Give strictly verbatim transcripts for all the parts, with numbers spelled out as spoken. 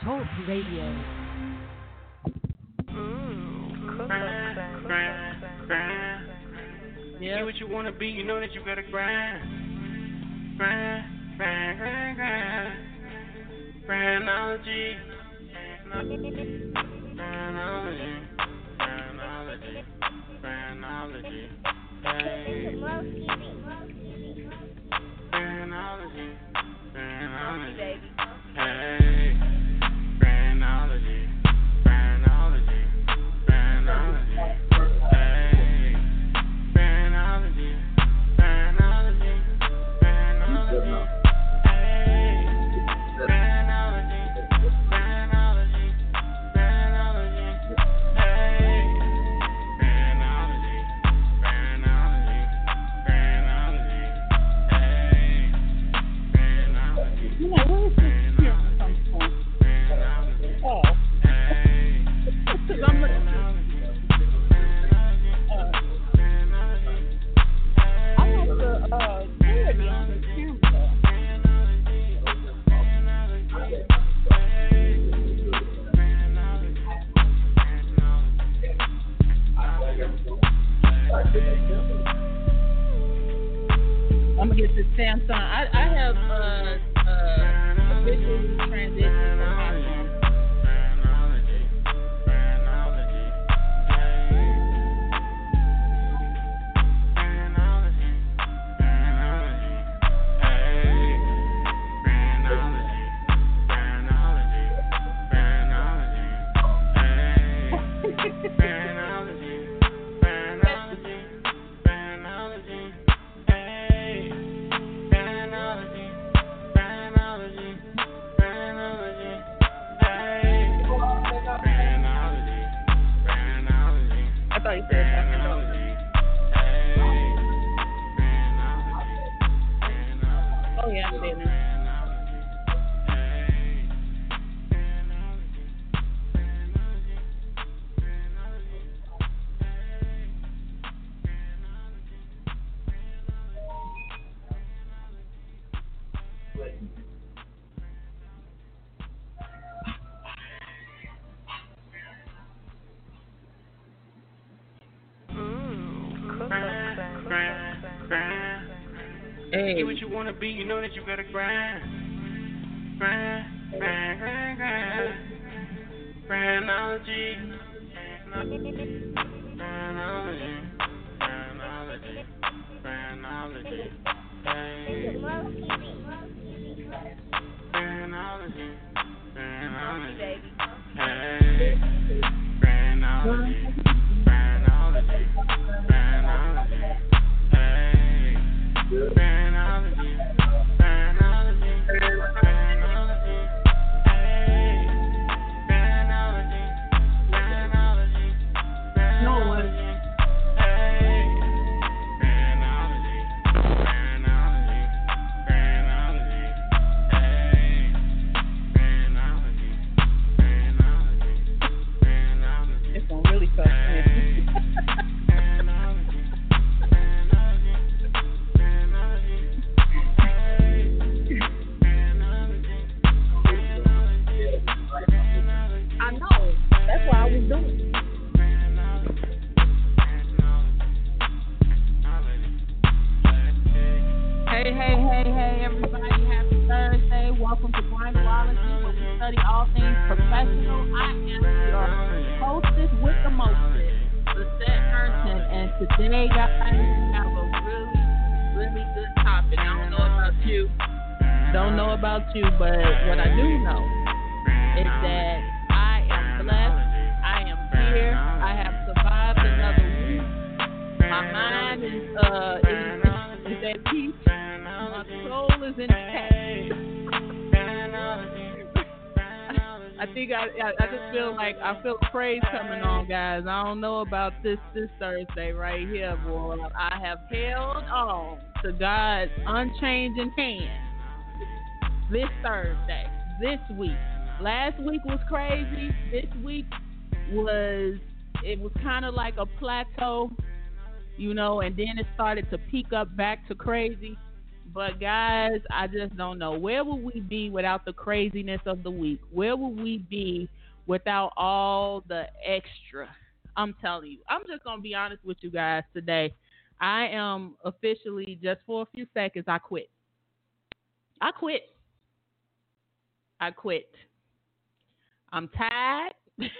Talk Radio. Grind, grind. Yeah. Get what you wanna be, you know that you gotta grind. Grind, grind, grind, grind. Grindology. Grindology. Grindology. Grindology. Hey. Grindology. Grindology. Hey. Grindology. Grindology. Grindology. Hey. Grindology. Grindology. Grindology. I'm gonna get this Samsung. I, I have uh, uh, a visual transition from iPhone. Hey. Get what you wanna be, you know that you gotta grind. Grind, grind, grind, grind. Grindology. Grindology. Grindology. Grindology. Hey. Grindology. Grindology. Hey. Grindology. Grindology. Grindology. Hey. Grindology. Grindology. Grindology. Hey. Grindology. Grindology. No one. Hey. Grindology. Grindology. Grindology. Hey. Grindology. Grindology. Grindology. It's gonna really suck. I know. That's why I was doing it. Hey, hey, hey, hey, everybody. Happy Thursday. Welcome to Grindology, where we study all things professional. I am your hostess with the mostest, Lisette Merton, and today, guys, we have a really, really good topic. I don't know about you. Don't know about you, but what I do know is that I am blessed. I am here. I have survived another week. My mind is uh is, is at peace. My soul is intact. I think I, I I just feel like I feel praise coming on, guys. I don't know about this this Thursday right here, boy. I have held on to God's unchanging hand this Thursday, this week. Last week was crazy. This week was it was kind of like a plateau, you know, and then it started to peak up back to crazy. But guys, I just don't know. Where would we be without the craziness of the week? Where would we be without all the extra? I'm telling you. I'm just gonna be honest with you guys today. I am officially, just for a few seconds, I quit. I quit. I quit. I'm tired.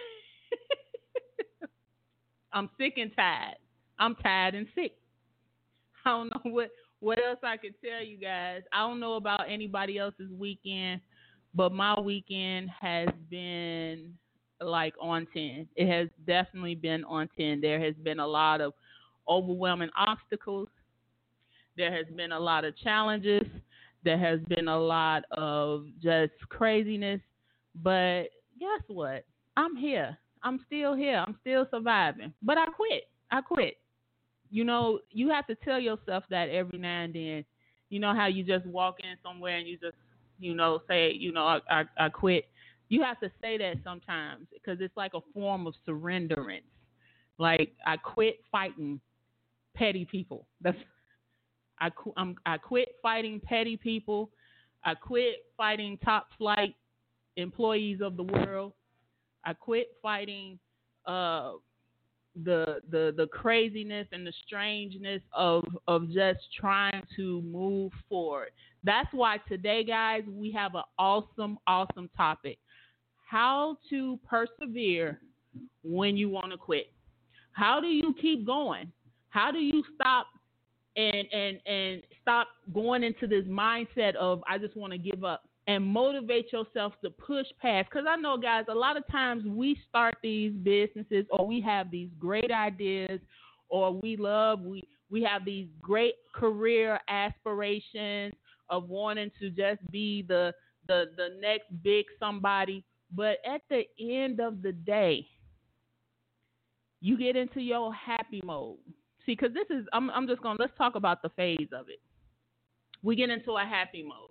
I'm sick and tired. I'm tired and sick. I don't know what, what else I could tell you guys. I don't know about anybody else's weekend, but my weekend has been like on ten. It has definitely been on ten. There has been a lot of overwhelming obstacles. There has been a lot of challenges. There has been a lot of just craziness. But guess what? I'm here. I'm still here. I'm still surviving. But I quit. I quit. You know, you have to tell yourself that every now and then. You know how you just walk in somewhere and you just, you know, say, you know, I, I, I quit. You have to say that sometimes because it's like a form of surrenderance. Like, I quit fighting petty people. That's I, I'm, I quit fighting petty people. I quit fighting top flight employees of the world. I quit fighting uh, the the the craziness and the strangeness of of just trying to move forward. That's why today, guys, we have an awesome, awesome topic: how to persevere when you want to quit. How do you keep going? How do you stop and and and stop going into this mindset of I just want to give up, and motivate yourself to push past? Because I know, guys, a lot of times we start these businesses or we have these great ideas or we love, we, we have these great career aspirations of wanting to just be the, the, the next big somebody. But at the end of the day, you get into your happy mode. See, because this is, I'm, I'm just going to, let's talk about the phase of it. We get into a happy mode.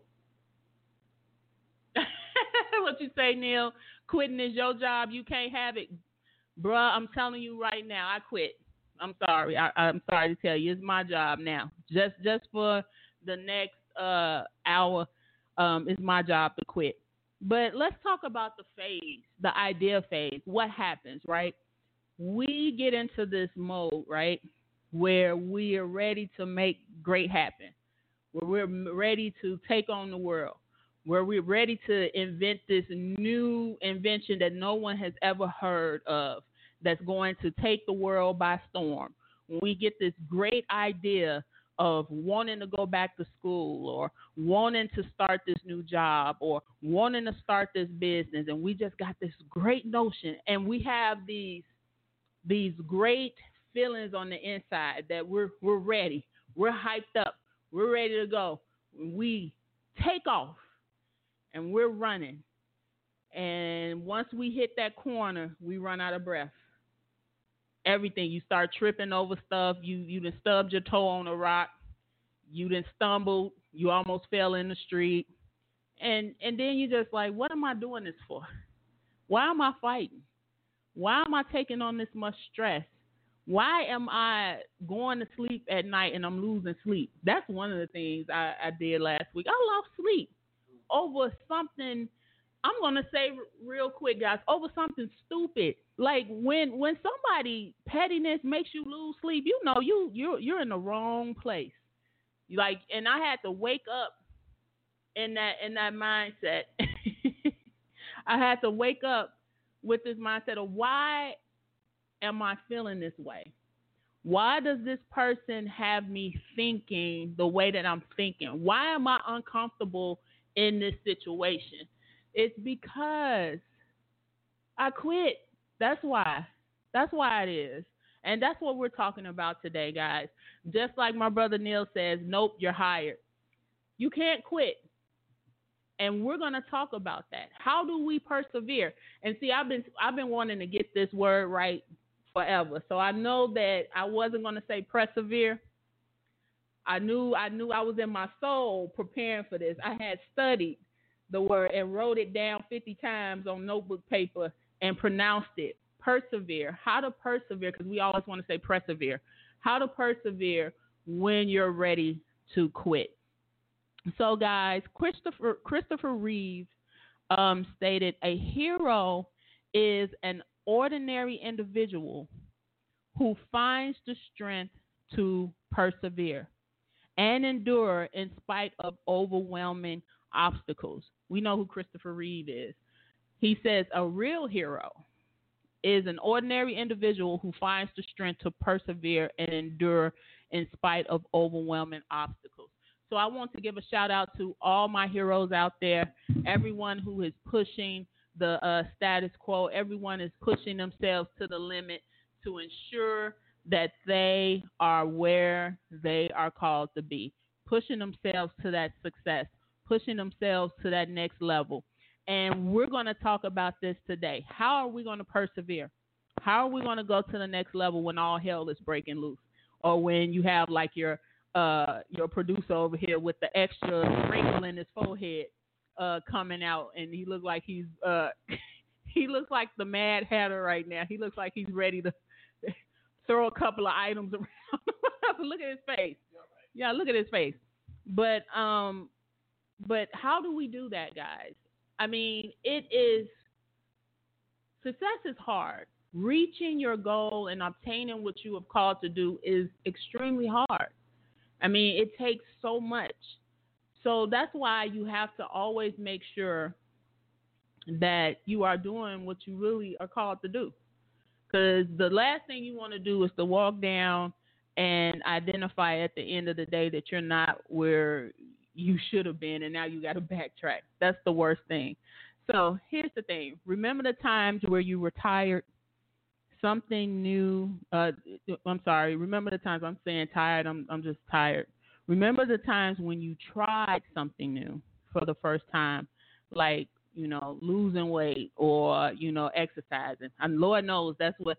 What you say, Neil? Quitting is your job. You can't have it. Bruh, I'm telling you right now, I quit. I'm sorry. I, I'm sorry to tell you. It's my job now. Just just for the next uh, hour, um, it's my job to quit. But let's talk about the phase, the idea phase. What happens, right? We get into this mode, right, where we are ready to make great happen, where we're ready to take on the world, where we're ready to invent this new invention that no one has ever heard of that's going to take the world by storm. When we get this great idea of wanting to go back to school or wanting to start this new job or wanting to start this business, and we just got this great notion, and we have these these great feelings on the inside that we're we're ready, we're hyped up, we're ready to go. We take off. And we're running. And once we hit that corner, we run out of breath. Everything. You start tripping over stuff. You you done stubbed your toe on a rock. You done stumbled. You almost fell in the street. And and then you just like, what am I doing this for? Why am I fighting? Why am I taking on this much stress? Why am I going to sleep at night and I'm losing sleep? That's one of the things I, I did last week. I lost sleep over something, I'm going to say real quick, guys, over something stupid. Like when when somebody pettiness makes you lose sleep, you know you you're you're in the wrong place. Like, and I had to wake up in that in that mindset. I had to wake up with this mindset of why am I feeling this way? Why does this person have me thinking the way that I'm thinking? Why am I uncomfortable in this situation? It's because I quit. That's why. That's why it is. And that's what we're talking about today, guys. Just like my brother Neil says, nope, you're hired. You can't quit. And we're going to talk about that. How do we persevere? And see, I've been I've been wanting to get this word right forever. So I know that I wasn't going to say persevere. I knew I knew I was in my soul preparing for this. I had studied the word and wrote it down fifty times on notebook paper and pronounced it. Persevere. How to persevere, because we always want to say persevere. How to persevere when you're ready to quit. So, guys, Christopher Christopher Reeve um, stated a hero is an ordinary individual who finds the strength to persevere and endure in spite of overwhelming obstacles. We know who Christopher Reeve is. He says a real hero is an ordinary individual who finds the strength to persevere and endure in spite of overwhelming obstacles. So I want to give a shout out to all my heroes out there, everyone who is pushing the uh, status quo, everyone is pushing themselves to the limit to ensure that they are where they are called to be, pushing themselves to that success, pushing themselves to that next level. And we're going to talk about this today. How are we going to persevere? How are we going to go to the next level when all hell is breaking loose? Or when you have like your uh, your producer over here with the extra wrinkle in his forehead uh, coming out, and he looks like he's uh, he looks like the Mad Hatter right now. He looks like he's ready to throw a couple of items around. Look at his face. Yeah, look at his face. But um, but how do we do that, guys? I mean, it is, success is hard. Reaching your goal and obtaining what you have called to do is extremely hard. I mean, it takes so much. So that's why you have to always make sure that you are doing what you really are called to do. Because the last thing you want to do is to walk down and identify at the end of the day that you're not where you should have been, and now you got to backtrack. That's the worst thing. So here's the thing. Remember the times where you were tired, something new. Uh, I'm sorry. Remember the times, I'm saying tired. I'm I'm just tired. Remember the times when you tried something new for the first time, like, you know, losing weight or, you know, exercising. And Lord knows that's what,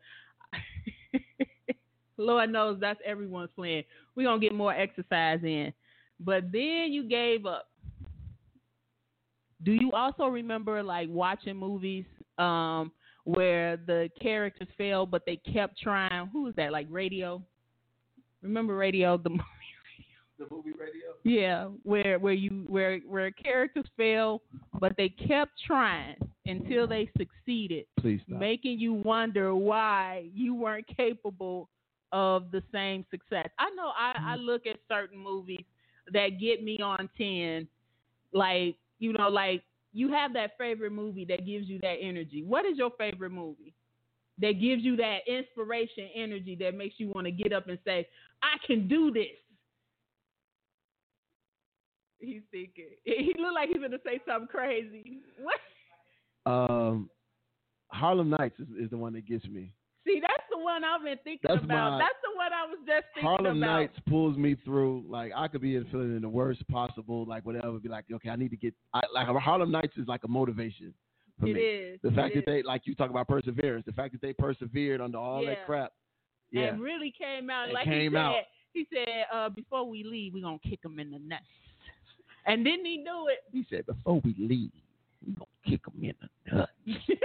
Lord knows that's everyone's plan. We're going to get more exercise in. But then you gave up. Do you also remember, like, watching movies um, where the characters failed, but they kept trying? Who was that, like Radio? Remember Radio, the movie? The movie Radio? Yeah, where where you where where characters fail, but they kept trying until they succeeded. Please stop. Making you wonder why you weren't capable of the same success. I know I, I look at certain movies that get me on ten, like, you know, like you have that favorite movie that gives you that energy. What is your favorite movie that gives you that inspiration, energy that makes you want to get up and say, I can do this? He's thinking. He looked like he's going to say something crazy. What? Um, Harlem Nights is, is the one that gets me. See, that's the one I've been thinking That's about. my- That's the one I was just thinking Harlem about. Nights pulls me through. Like, I could be in feeling in the worst possible, like whatever. Be like, okay, I need to get. I, like Harlem Nights is like a motivation for It me. is. The fact It that is. they, like you talk about perseverance, the fact that they persevered under all Yeah. that crap. Yeah. And really came out It like came he said. out. He said, uh, before we leave, we're gonna kick him in the nuts. And didn't he do it? He said, before we leave, we're gonna kick him in the nuts.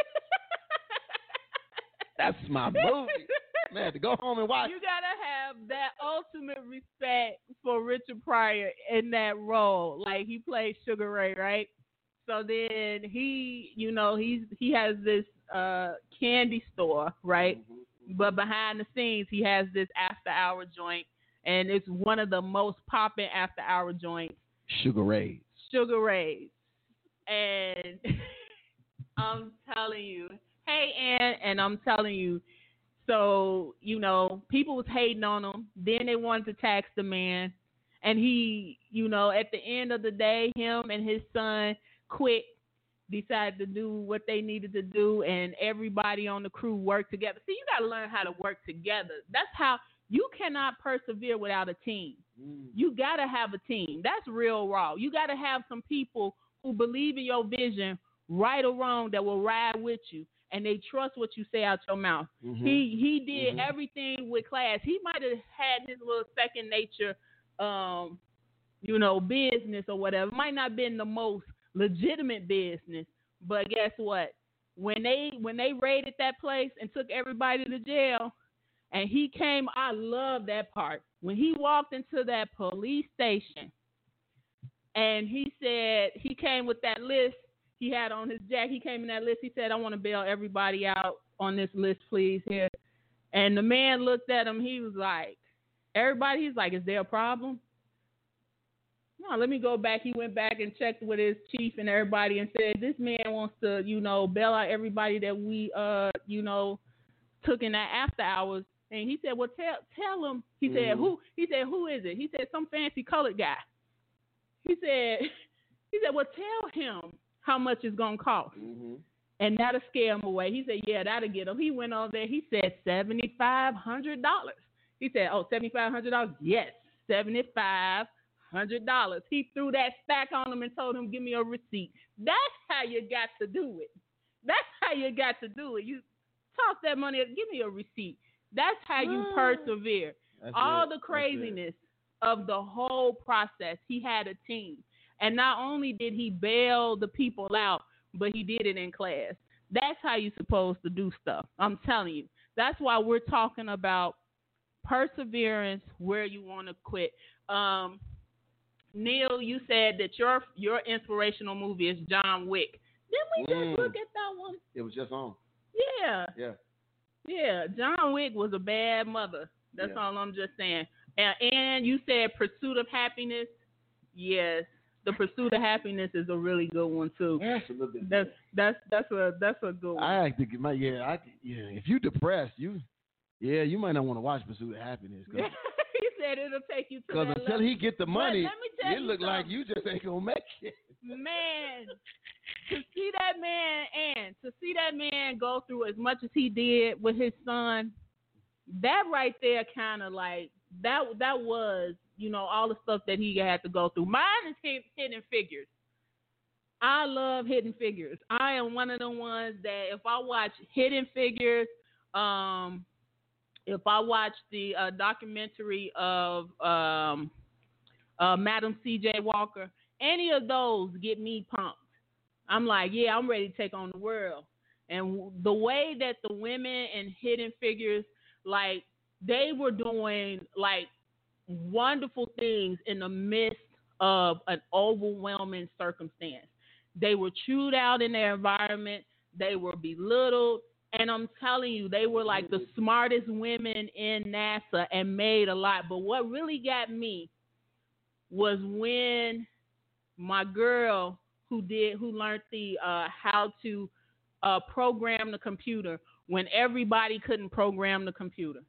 That's my movie. Man, to go home and watch. You gotta have that ultimate respect for Richard Pryor in that role. Like, he plays Sugar Ray, right? So then he, you know, he's he has this uh, candy store, right? Mm-hmm. But behind the scenes, he has this after hour joint, and it's one of the most popping after hour joints. Sugar Ray. Sugar Rays. And I'm telling you, hey, Ann, and I'm telling you, so, you know, people was hating on him. Then they wanted to tax the man. And he, you know, at the end of the day, him and his son quit, decided to do what they needed to do, and everybody on the crew worked together. See, you got to learn how to work together. That's how you cannot persevere without a team. Mm. You got to have a team. That's real raw. You got to have some people who believe in your vision, right or wrong, that will ride with you, and they trust what you say out your mouth. Mm-hmm. He he did mm-hmm. everything with class. He might have had his little second nature, um, you know, business or whatever. Might not have been the most legitimate business, but guess what? When they when they raided that place and took everybody to jail, and he came, I love that part. When he walked into that police station And he said he came with that list. He had on his jacket. He came in that list. He said, I want to bail everybody out on this list, please, here. And the man looked at him. He was like, everybody? He's like, is there a problem? No, let me go back. He went back and checked with his chief and everybody and said, this man wants to, you know, bail out everybody that we, uh, you know, took in that after hours. And he said, well, tell tell him. He mm-hmm. said, who? He said, who is it? He said, some fancy colored guy. He said, he said, well, tell him how much it's going to cost. Mm-hmm. And that'll scare him away. He said, yeah, that'll get him. He went over there. He said, seven thousand five hundred dollars. He said, oh, seven thousand five hundred dollars? Yes, seven thousand five hundred dollars. He threw that stack on him and told him, give me a receipt. That's how you got to do it. That's how you got to do it. You toss that money, give me a receipt. That's how you persevere. That's All it. the craziness of the whole process, he had a team. And not only did he bail the people out, but he did it in class. That's how you're supposed to do stuff. I'm telling you. That's why we're talking about perseverance, where you want to quit. Um, Neil, you said that your your inspirational movie is John Wick. Didn't we mm. just look at that one? It was just on. Yeah. Yeah. Yeah. John Wick was a bad mother. That's yeah. all I'm just saying. And, and you said Pursuit of Happiness. Yes. The Pursuit of Happiness is a really good one too. That's a little bit. That's that's that's a that's a good one. I think my yeah I yeah if you depressed you yeah you might not want to watch Pursuit of Happiness. He said it'll take you to because that until level. he get the money, let me tell it you look something. like you just ain't gonna make it. Man, to see that man and to see that man go through as much as he did with his son, that right there kind of like that that was. You know, all the stuff that he had to go through. Mine is Hidden Figures. I love Hidden Figures. I am one of the ones that if I watch Hidden Figures, um, if I watch the uh, documentary of um, uh, Madam C J Walker, any of those get me pumped. I'm like, yeah, I'm ready to take on the world. And the way that the women in Hidden Figures, like, they were doing, like, wonderful things in the midst of an overwhelming circumstance. They were chewed out in their environment. They were belittled. And I'm telling you, they were like the smartest women in NASA and made a lot. But what really got me was when my girl who did, who learned the uh, how to uh, program the computer when everybody couldn't program the computer.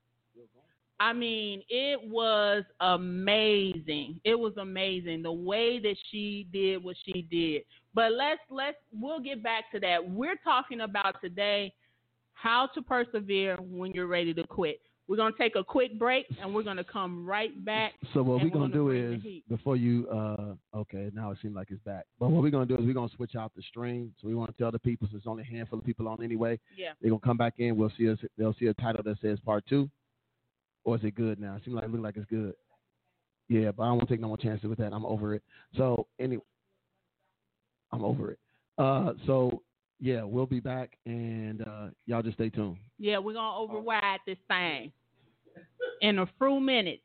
I mean, it was amazing. It was amazing the way that she did what she did. But let's let's we'll get back to that. We're talking about today how to persevere when you're ready to quit. We're gonna take a quick break and we're gonna come right back. So what we're gonna do is before you uh okay, now it seems like it's back. But what we're gonna do is we're gonna switch out the stream. So we want to tell the people, since there's only a handful of people on anyway. Yeah. They're gonna come back in. We'll see us they'll see a title that says part two. Or is it good now? It seems like it look like it's good. Yeah, but I don't want to take no more chances with that. I'm over it. So anyway, I'm over it. Uh, so yeah, we'll be back, and uh, y'all just stay tuned. Yeah, we're gonna override this thing in a few minutes.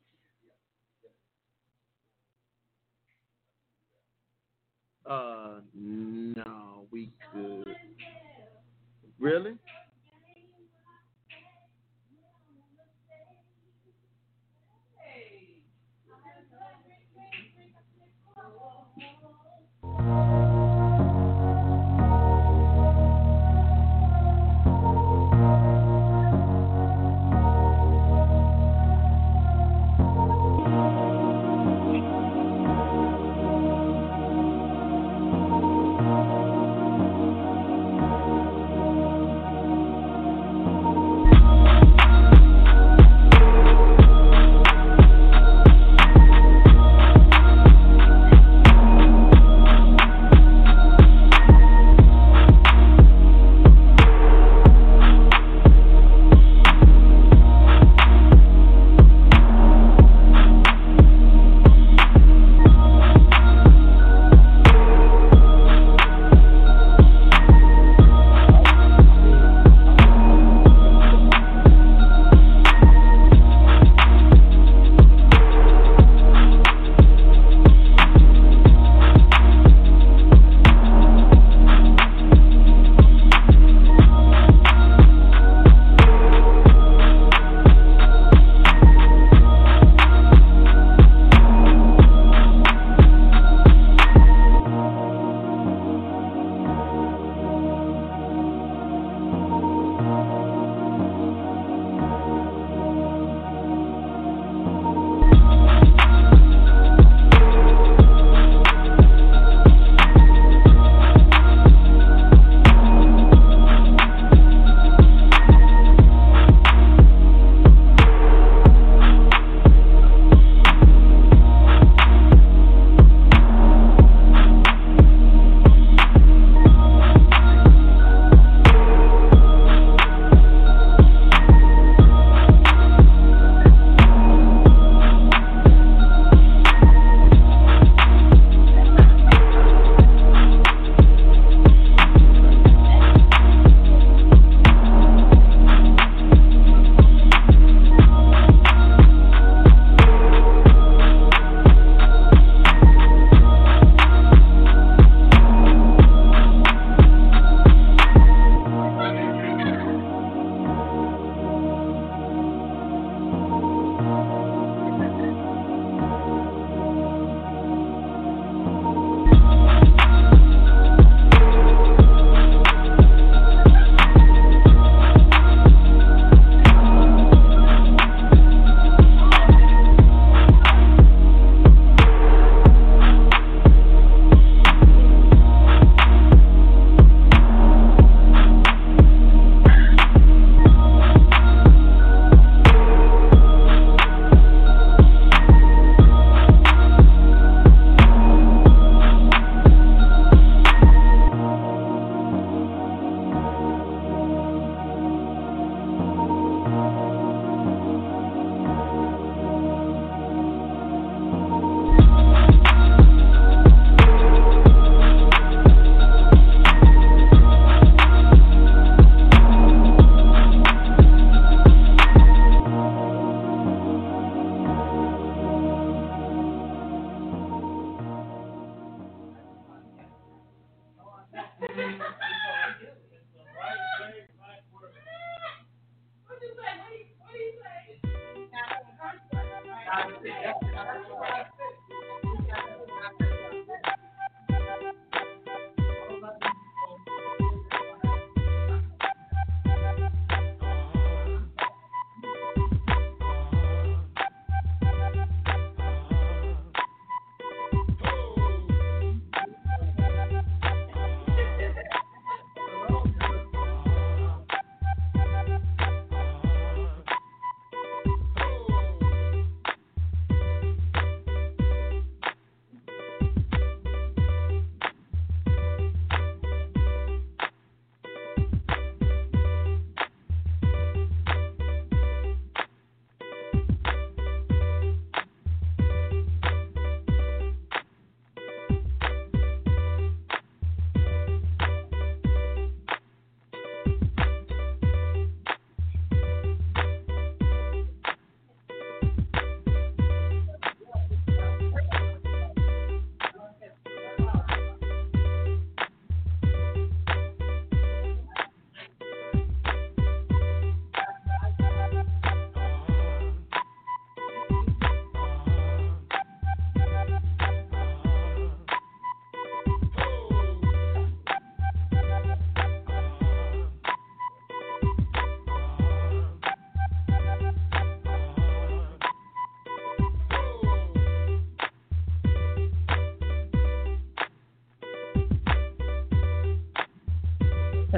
Uh, no, we could. Really?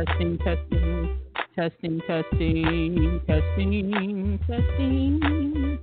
Testing, testing, testing, testing, testing, testing.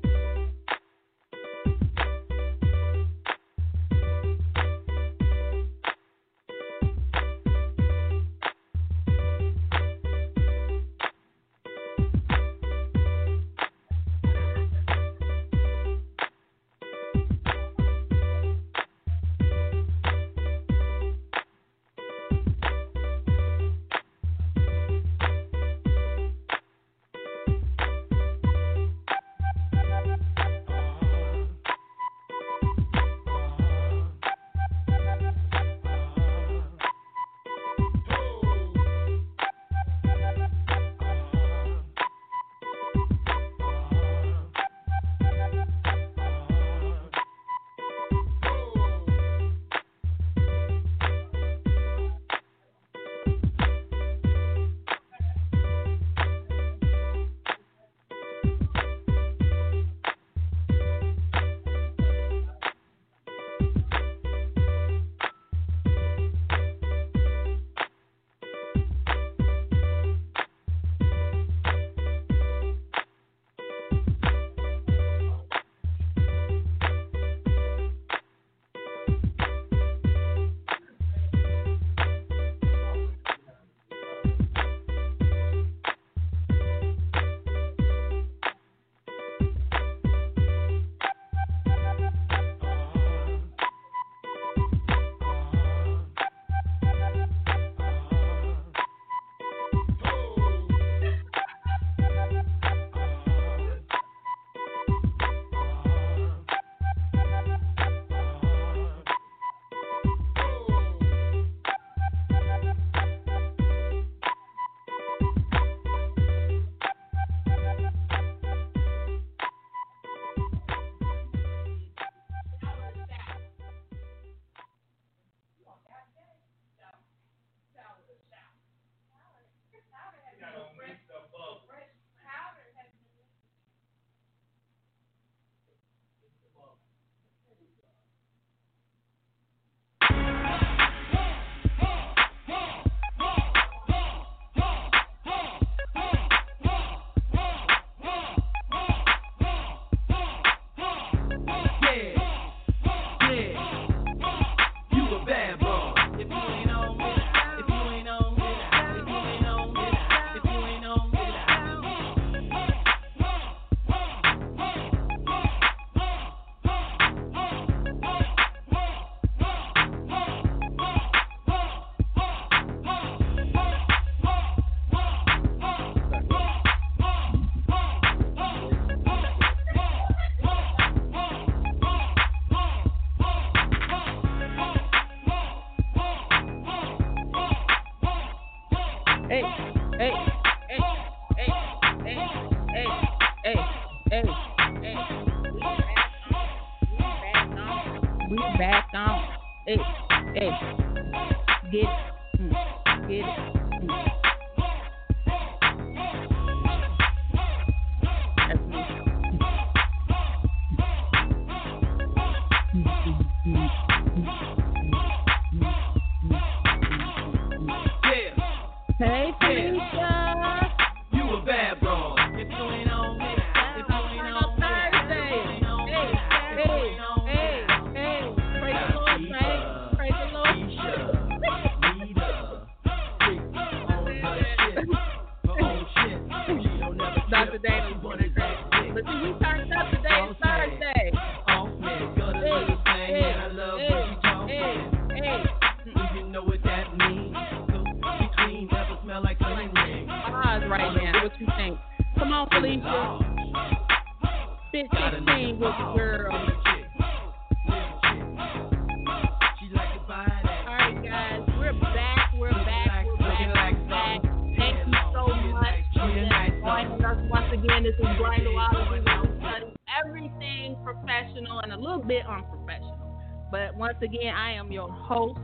Again, I am your host,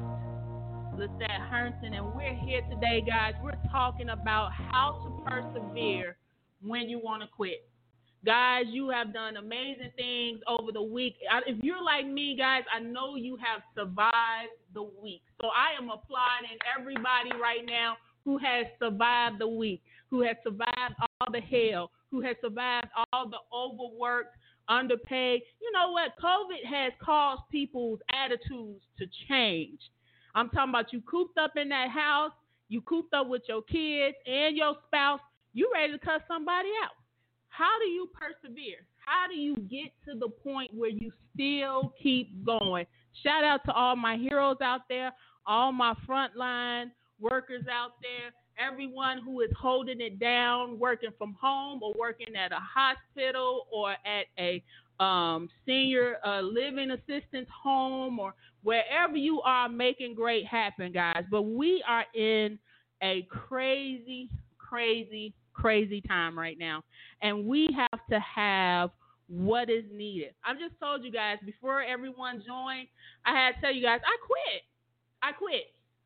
Lisette Herndon, and we're here today, guys. We're talking about how to persevere when you want to quit. Guys, you have done amazing things over the week. If you're like me, guys, I know you have survived the week. So I am applauding everybody right now who has survived the week, who has survived all the hell, who has survived all the overworked, underpaid. You know what? COVID has caused people's attitudes to change. I'm talking about you cooped up in that house, you cooped up with your kids and your spouse, you ready to cut somebody out. How do you persevere? How do you get to the point where you still keep going? Shout out to all my heroes out there, all my frontline workers out there, everyone who is holding it down, working from home or working at a hospital or at a um, senior uh, living assistance home or wherever you are, making great happen, guys. But we are in a crazy, crazy, crazy time right now, and we have to have what is needed. I just told you guys before everyone joined, I had to tell you guys, I quit. I quit.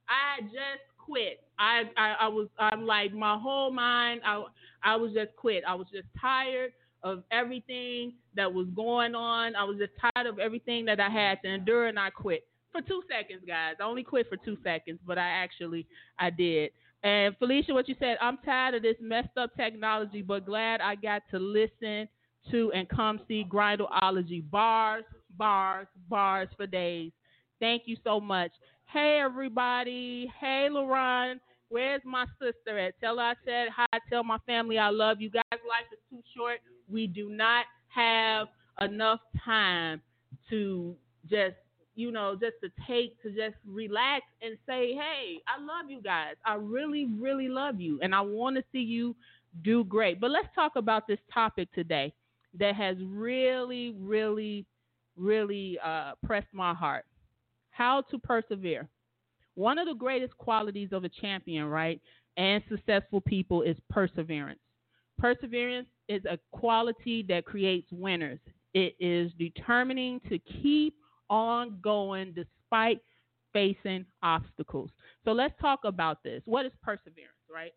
I just quit. I, I, I was, I'm like, my whole mind, I, I was just quit. I was just tired of everything that was going on. I was just tired of everything that I had to endure, and I quit. For two seconds, guys. I only quit for two seconds, but I actually, I did. And Felicia, what you said, I'm tired of this messed up technology, but glad I got to listen to and come see Grindology. Bars, bars, bars for days. Thank you so much. Hey, everybody. Hey, Lauren. Where's my sister at? Tell her I said hi. Tell my family I love you guys. Life is too short. We do not have enough time to just, you know, just to take, to just relax and say, hey, I love you guys. I really, really love you. And I want to see you do great. But let's talk about this topic today that has really, really, really uh, pressed my heart. How to persevere. One of the greatest qualities of a champion, right, and successful people is perseverance. Perseverance is a quality that creates winners. It is determining to keep on going despite facing obstacles. So let's talk about this. What is perseverance, right?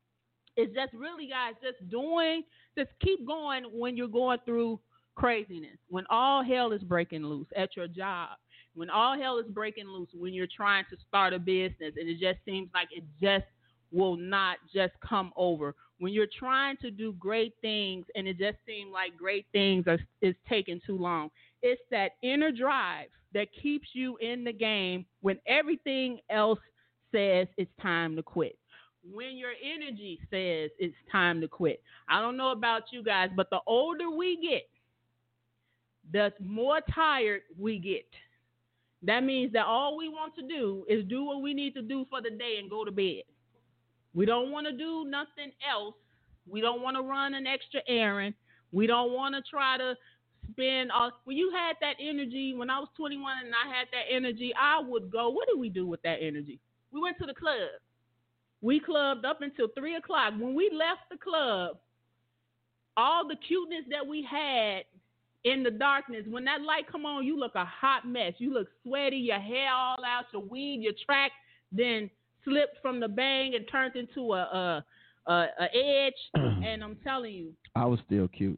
It's just really, guys, just doing, just keep going when you're going through craziness, when all hell is breaking loose at your job, when all hell is breaking loose, when you're trying to start a business and it just seems like it just will not just come over, when you're trying to do great things and it just seems like great things are is taking too long. It's that inner drive that keeps you in the game when everything else says it's time to quit. When your energy says it's time to quit. I don't know about you guys, but the older we get, the more tired we get. That means that all we want to do is do what we need to do for the day and go to bed. We don't want to do nothing else. We don't want to run an extra errand. We don't want to try to spend all. When you had that energy, when I was twenty-one and I had that energy, I would go. What did we do with that energy? We went to the club. We clubbed up until three o'clock. When we left the club, all the cuteness that we had in the darkness, when that light come on, you look a hot mess. You look sweaty, your hair all out, your weed, your track, then slipped from the bang and turned into a a, a, a edge. And I'm telling you, I was still cute.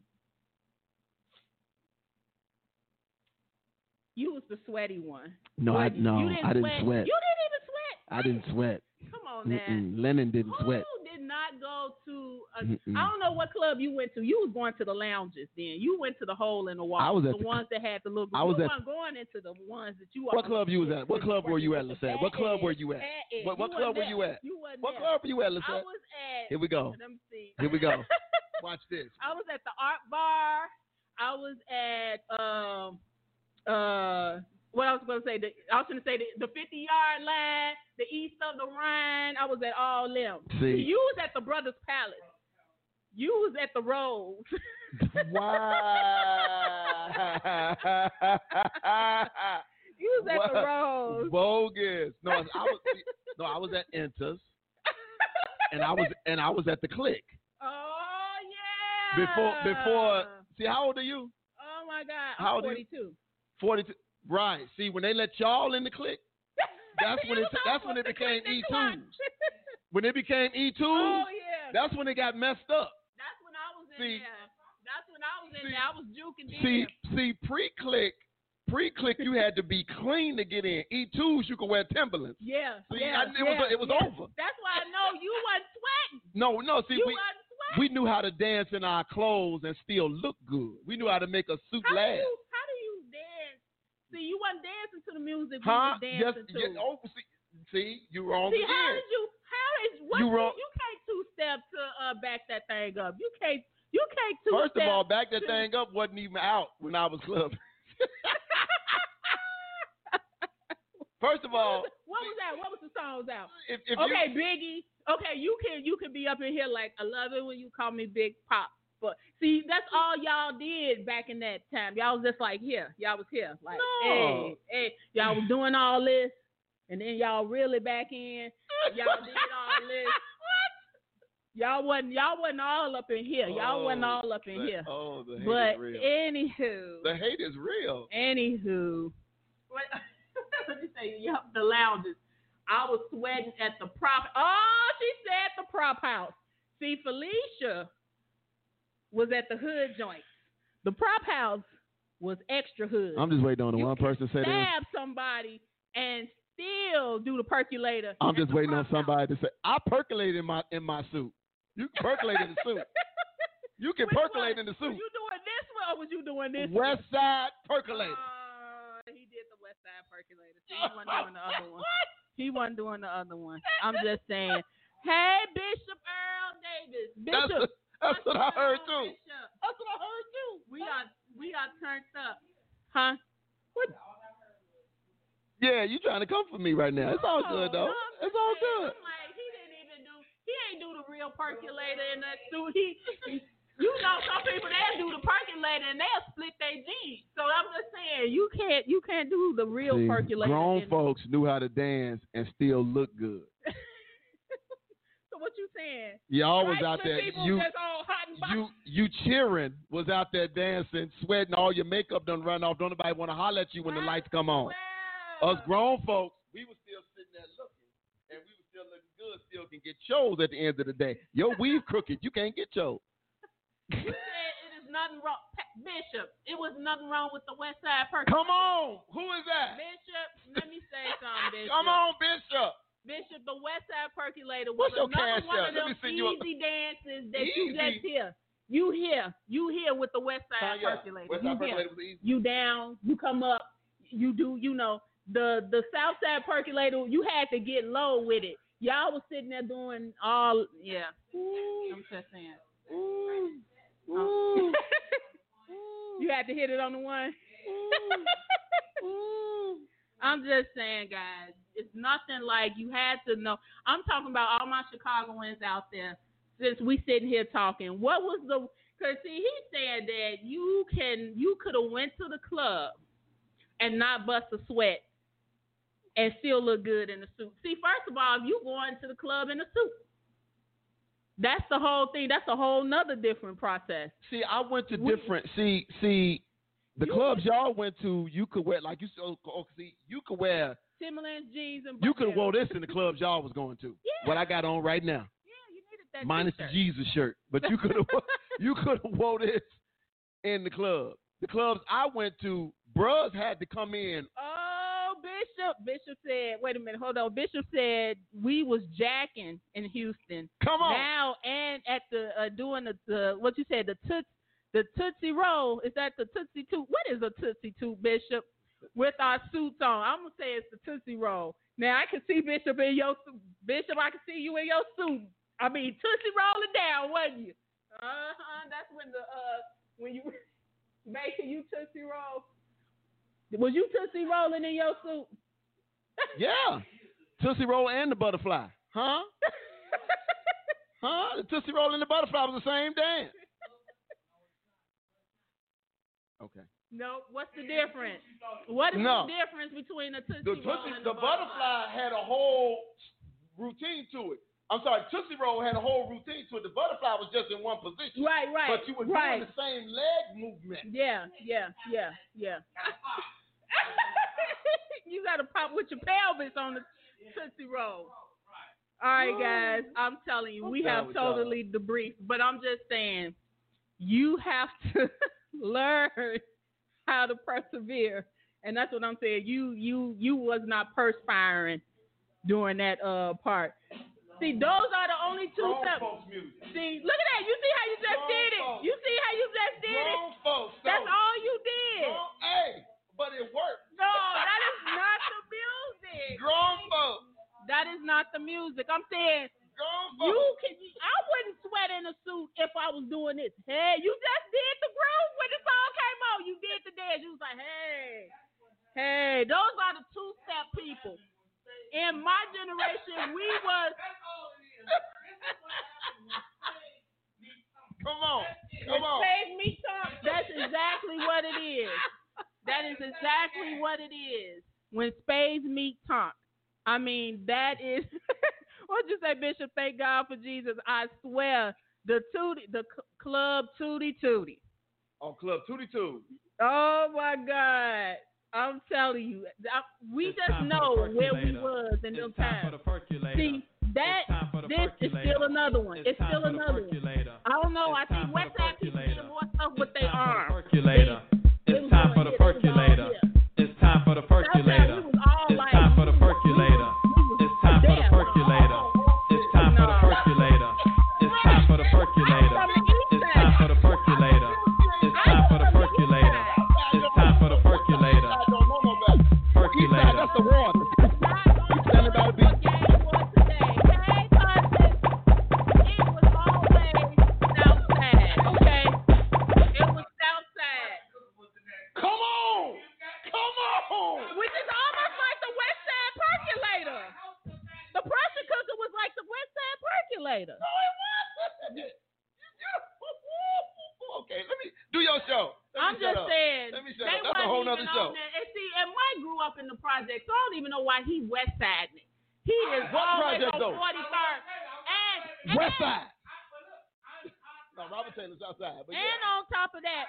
You was the sweaty one. No, I you? no, You didn't I didn't sweat. sweat. You didn't even sweat. I didn't sweat. Come on, man. Mm-mm. Lennon didn't Who sweat. did not go to? A, Mm-mm. I don't know what club you went to. You was going to the lounges then. You went to the hole in the wall. I was at the, the ones that had the little. I was you at- weren't going into the ones that you. What club you was at? What club were you at, Lisette? What club were you at? At What, what you club were wasn't you there. at? You wasn't What there. club were you at, I Lisette? was at. Here we go. Let me see. Here we go. Watch this. I was at the art bar. I was at um uh what I was going to say. The, I was going to say the, the fifty yard line, the east of the Rhine. I was at all them. See. You was at the Brothers Palace. You was at the Rose. Wow. You was at What? the Rose. Bogus. No, I was no, I was at Entus, and I was and I was at the Click. Oh yeah. Before before. See, how old are you? Oh my God. I'm How old are you? forty-two. Forty-two. Right. See, when they let y'all in the Click, that's when it that's when it became E twos. When it became E twos, Oh yeah. that's when it got messed up. That's when I was in See- there. That's when I was in see- there. I was juking See, there. see, pre-Click Pre-click, you had to be clean to get in. E twos, you could wear Timberlands. Yeah, See, yeah, I, it yeah, was, it was yeah. over. That's why I know you wasn't sweating. No, no, see, You we, wasn't sweating. we knew how to dance in our clothes and still look good. We knew how to make a suit How do last. you, how do you dance? See, you wasn't dancing to the music. We Huh? was dancing Yes, to. yes, oh, see, see, you wrong See, again. how did you? How is what? You You, wrong- you can't two step to uh, back that thing up. You can't. You can't two First step. of all, back that to- thing up wasn't even out when I was clubbing. First of all, what was that? What was the songs out? if, if Okay, you, Biggie. Okay, you can you can be up in here like I love it when you call me Big Pop. But see, that's all y'all did back in that time. Y'all was just like here. Y'all was here. Like No. hey, hey, y'all was doing all this, and then y'all really back in. Y'all did all this. Y'all wasn't y'all wasn't all up in here. Y'all Oh, wasn't all up in the, here. Oh, the hate But is real. anywho, The hate is real. anywho, what, let me say, yep, the lounges. I was sweating at the prop. Oh, she said the prop house. See, Felicia was at the hood joint. The prop house was extra hood. I'm just waiting on the You one can person to say that. stab somebody and still do the percolator. I'm at just the waiting on prop house. somebody to say, I percolate in my in my suit. You can percolate in the suit. You can Which percolate one? in the Was suit. you doing this one or was you doing this West one? Side percolator. Uh, he did the West Side percolator. See, he wasn't doing the other one. He wasn't doing the other one. I'm just saying. Hey, Bishop Earl Davis. That's, Bishop. that's what I heard on, too. Bishop? That's what I heard too. We are we are turned up. Huh? What? Yeah, you trying to come for me right now. It's all good though. No, I'm It's just all saying, good. I'm like, he didn't even do he ain't do the real percolator in that suit. He, he you know some people they'll do the percolator and they'll split their jeans. So I'm just saying you can't you can't do the real See, percolator. grown in- folks knew how to dance and still look good. So what you saying? Y'all was Right, out the there. people You that's all hot and you you cheering was out there dancing, sweating. All your makeup done run off. Don't nobody want to holler at you when the lights come on. Us grown folks, we was still sitting there looking, and we was still looking good. Still can get chose at the end of the day. Your weave crooked, you can't get chose. You said it is nothing wrong, Bishop. It was nothing wrong with the West Side percolator. Come on, who is that? Bishop. Let me say something, Bishop. Come on, Bishop. Bishop, the West Side percolator was What's your another cash one app? of Let them me send you a- easy dances that you Easy? just hear. You hear, you hear with the West Side Tanya, percolator. West you Side hear. percolator was easy. You down, you come up, you do, you know, the the South Side percolator. You had to get low with it. Y'all was sitting there doing all, yeah. I'm just saying. Ooh, Um, ooh, you had to hit it on the one. ooh. I'm just saying, guys, it's nothing like you had to know. I'm talking about all my Chicagoans out there. Since we sitting here talking, what was the? Cause see, he said that you can, you could have went to the club and not bust a sweat and still look good in a suit. See, first of all, if you going to the club in a suit, that's the whole thing. That's a whole nother different process. See, I went to We- different. See, see, the You- clubs y'all went to, you could wear like you so. Oh, see, you could wear. Timberlands, jeans, and You could have buttons. wore this in the clubs y'all was going to. Yeah. What I got on right now, Yeah, you needed that. minus the t-shirt. Jesus shirt, but you could have you could have wore this in the club. The clubs I went to, bruhs had to come in. Oh, Bishop. Bishop said, wait a minute, hold on. Bishop said we was jacking in Houston. Come on. Now and at the uh, doing the, the what you said the toots the Tootsie Roll. Is that the Tootsie Toot? What is a Tootsie Toot, Bishop? With our suits on, I'm gonna say it's the Tootsie Roll. Now I can see Bishop in your suit. Bishop, I can see you in your suit. I mean Tootsie rolling down, wasn't you? Uh huh. That's when the uh when you making you Tootsie Roll. Was you Tootsie rolling in your suit? Yeah, Tootsie Roll and the butterfly, huh? Huh? The Tootsie Roll and the butterfly was the same dance. Okay. No, what's the difference? What is No. the difference between a Tootsie The Roll Tootsie, and the a butterfly had a whole routine to it. I'm sorry, Tootsie Roll had a whole routine to it. The butterfly was just in one position. Right, right. But you were right. doing the same leg movement. Yeah, yeah, yeah, yeah. You got to pop with your pelvis on the Tootsie Roll. All right, guys. I'm telling you, we I'm down have with y'all. totally debriefed. But I'm just saying, you have to learn how to persevere And that's what I'm saying. You you you was not perspiring during that uh part. See, those are the only two steps. See, look at that. You see how you just Grown did it. Folks. You see how you just did Grown it. Folks, that's all you did. Grown, hey, but it worked. No, that is not the music. Grown folks. That is not the music. I'm saying Grown you folks. can. I wouldn't sweat in a suit if I was doing this. Hey, you just did the groove when the song came on. You did the dance. You was like, hey, hey. Those are the two-step people. In my generation, we was. Come on, come on. Save me talk. That's exactly what it is. That is exactly what it is. When spades meet tongue. I mean, that is. What'd you say, Bishop? Thank God for Jesus. I swear, the tootie, the c- club Tootie Tootie. Oh, Club Tootie Tootie. Oh my God. I'm telling you, I, we it's just know where we was in them times. See, that this is still another one. It's, it's still another one. I don't know. It's I think West Side people did more stuff with it's their arms. Percolator. It's time for the percolator. It's time for the percolator. It's time for the percolator. It's time for the percolator. It's time for the percolator. It's time for the percolator. It's time for the percolator. It's time for the percolator. It's time for the percolator. Percolator. That's the water. Tell about it. Come on! Come on! Which is almost like the West Side Percolator. The pressure cooker was like the West Side Percolator. No, it wasn't. Okay, let me do your show. Let I'm just up. saying. Let me shut they up. That's a whole nother show. And see, and Mike grew up in the project, so I don't even know why he West Side me. He is What always project, on though? forty-third. And, and West Side. No, Robert Taylor's outside. But and yeah. on top of that.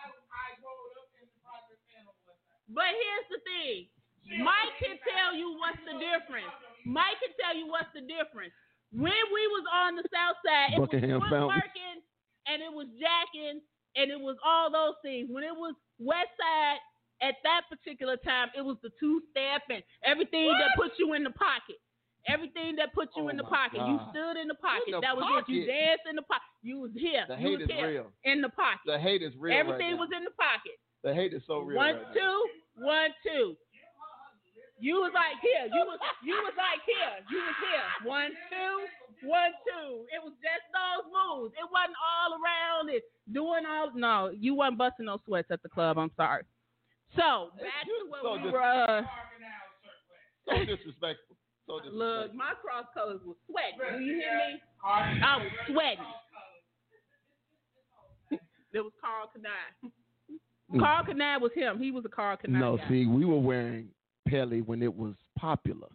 But here's the thing. Mike can tell you what's the difference. Mike can tell you what's the difference. When we was on the South Side, it Buckingham was footworking and it was jacking and it was all those things. When it was West Side, at that particular time, it was the two-step and everything what? that puts you in the pocket. Everything that put you Oh in the my pocket. God. You stood in the pocket. In the that was pocket? it. You danced in the pocket. You was here. The you hate was is here real. in the pocket. The hate is real. Everything right was in the pocket. The hate is so real. One, right two, now. one, two. You was like here. You was you was like here. You was here. One, two, one, two. It was just those moves. It wasn't all around it. Doing all no, you wasn't busting no sweats at the club. I'm sorry. So back to what so we dis- were. Uh, so disrespectful. So disrespectful. Look, my cross colors was sweating. Do you hear me? I was sweating. It was Carl Kanai. Carl Kanai was him. He was a Carl Kanai No, guy. see, we were wearing Pelly when it was popular.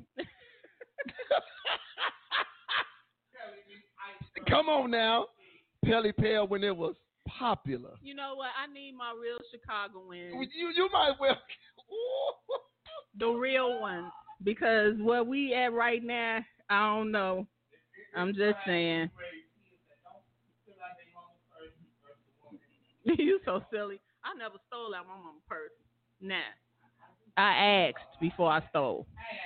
Come on now. Pelly Pale when it was popular. You know what? I need my real Chicagoans. You, you might well. The real ones. Because where we at right now, I don't know. I'm just saying. You so silly. I never stole out my mama's purse. Nah. I asked before I stole.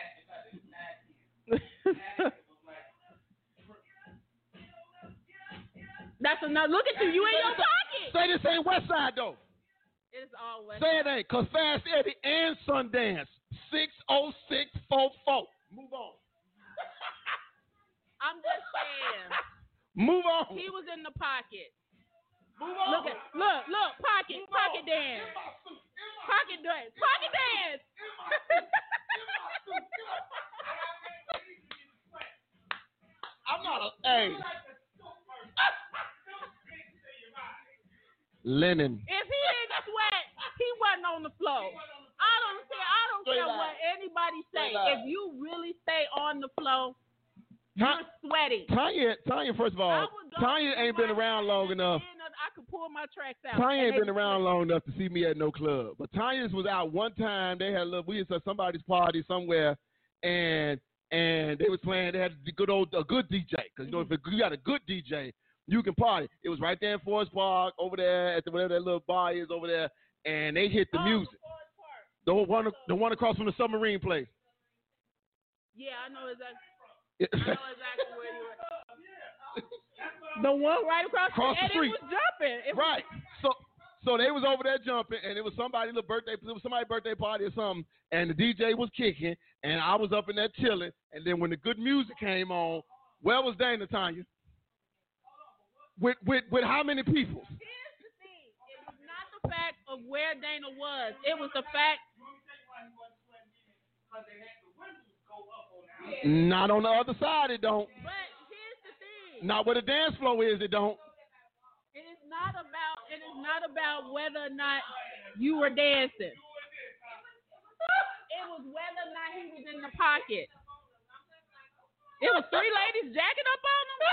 That's enough. Look at you. You in your pocket. Say this ain't West Side, though. It's all West Say it ain't, because Fast Eddie and Sundance, six oh six four four. Move on. I'm just saying. Move on. He was in the pocket. Move on. Look at, look, look, pocket, Move pocket on. dance. Pocket dance. Pocket dance. I'm not a, hey. Lennon. If he didn't sweat, he wasn't on the floor. I don't care. I don't Straight care line. what anybody say. Straight line. If you really stay on the floor, Ta- you're sweating. Tanya, Tanya, first of I all, would go Tanya ain't been right around now long and enough. then I could pull my tracks out. Tanya and ain't they been would around sweat. long enough to see me at no club. But Tanya's was out one time. They had a little, we was at somebody's party somewhere, and and they was playing. They had a good old a good D J, because you know if you got a good D J, you can party. It was right there in Forest Park, over there at the, whatever that little bar is over there, and they hit the Oh, music. Forest Park. The one, the one across from the submarine place. Yeah, I know exactly. I know exactly where you were. The one right across, across the, the street. And it was jumping. It right. Was... So, so they was over there jumping, and it was somebody's little birthday. It was somebody's birthday party or something, and the D J was kicking, and I was up in there chilling. And then when the good music came on, where was Dana, Tanya? With with with how many people? Here's the thing. It was not the fact of where Dana was. It was the fact. Not on the other side, it don't. But here's the thing. Not where the dance floor is, it don't. It is not about. It is not about whether or not you were dancing. It was whether or not he was in the pocket. It was three ladies jacking up on him.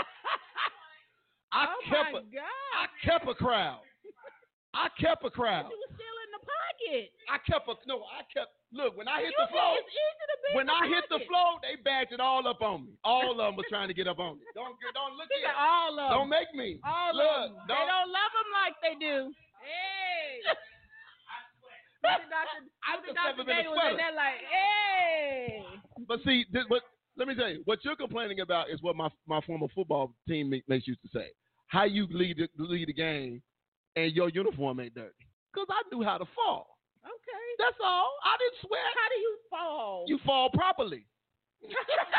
I oh kept my a, God. I kept a crowd. I kept a crowd. But you were still in the pocket. I kept a no. I kept. Look, when I hit you the floor, it's easy to be when in the I hit pocket. the floor, they bagged it all up on me. All of them was trying to get up on me. Don't don't look at all of them. Don't make me. All look, of them. Don't. They don't love them like they do. Hey. I just never Doctor been a was in sweater. there like, hey. But see, this, what, let me tell you, what you're complaining about is what my my former football teammates used to say. How you lead the, lead the game and your uniform ain't dirty. Because I knew how to fall. Okay. That's all. I didn't sweat. How do you fall? You fall properly. You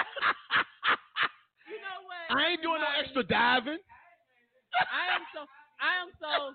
know what? I ain't doing no extra diving. I am so, I am so.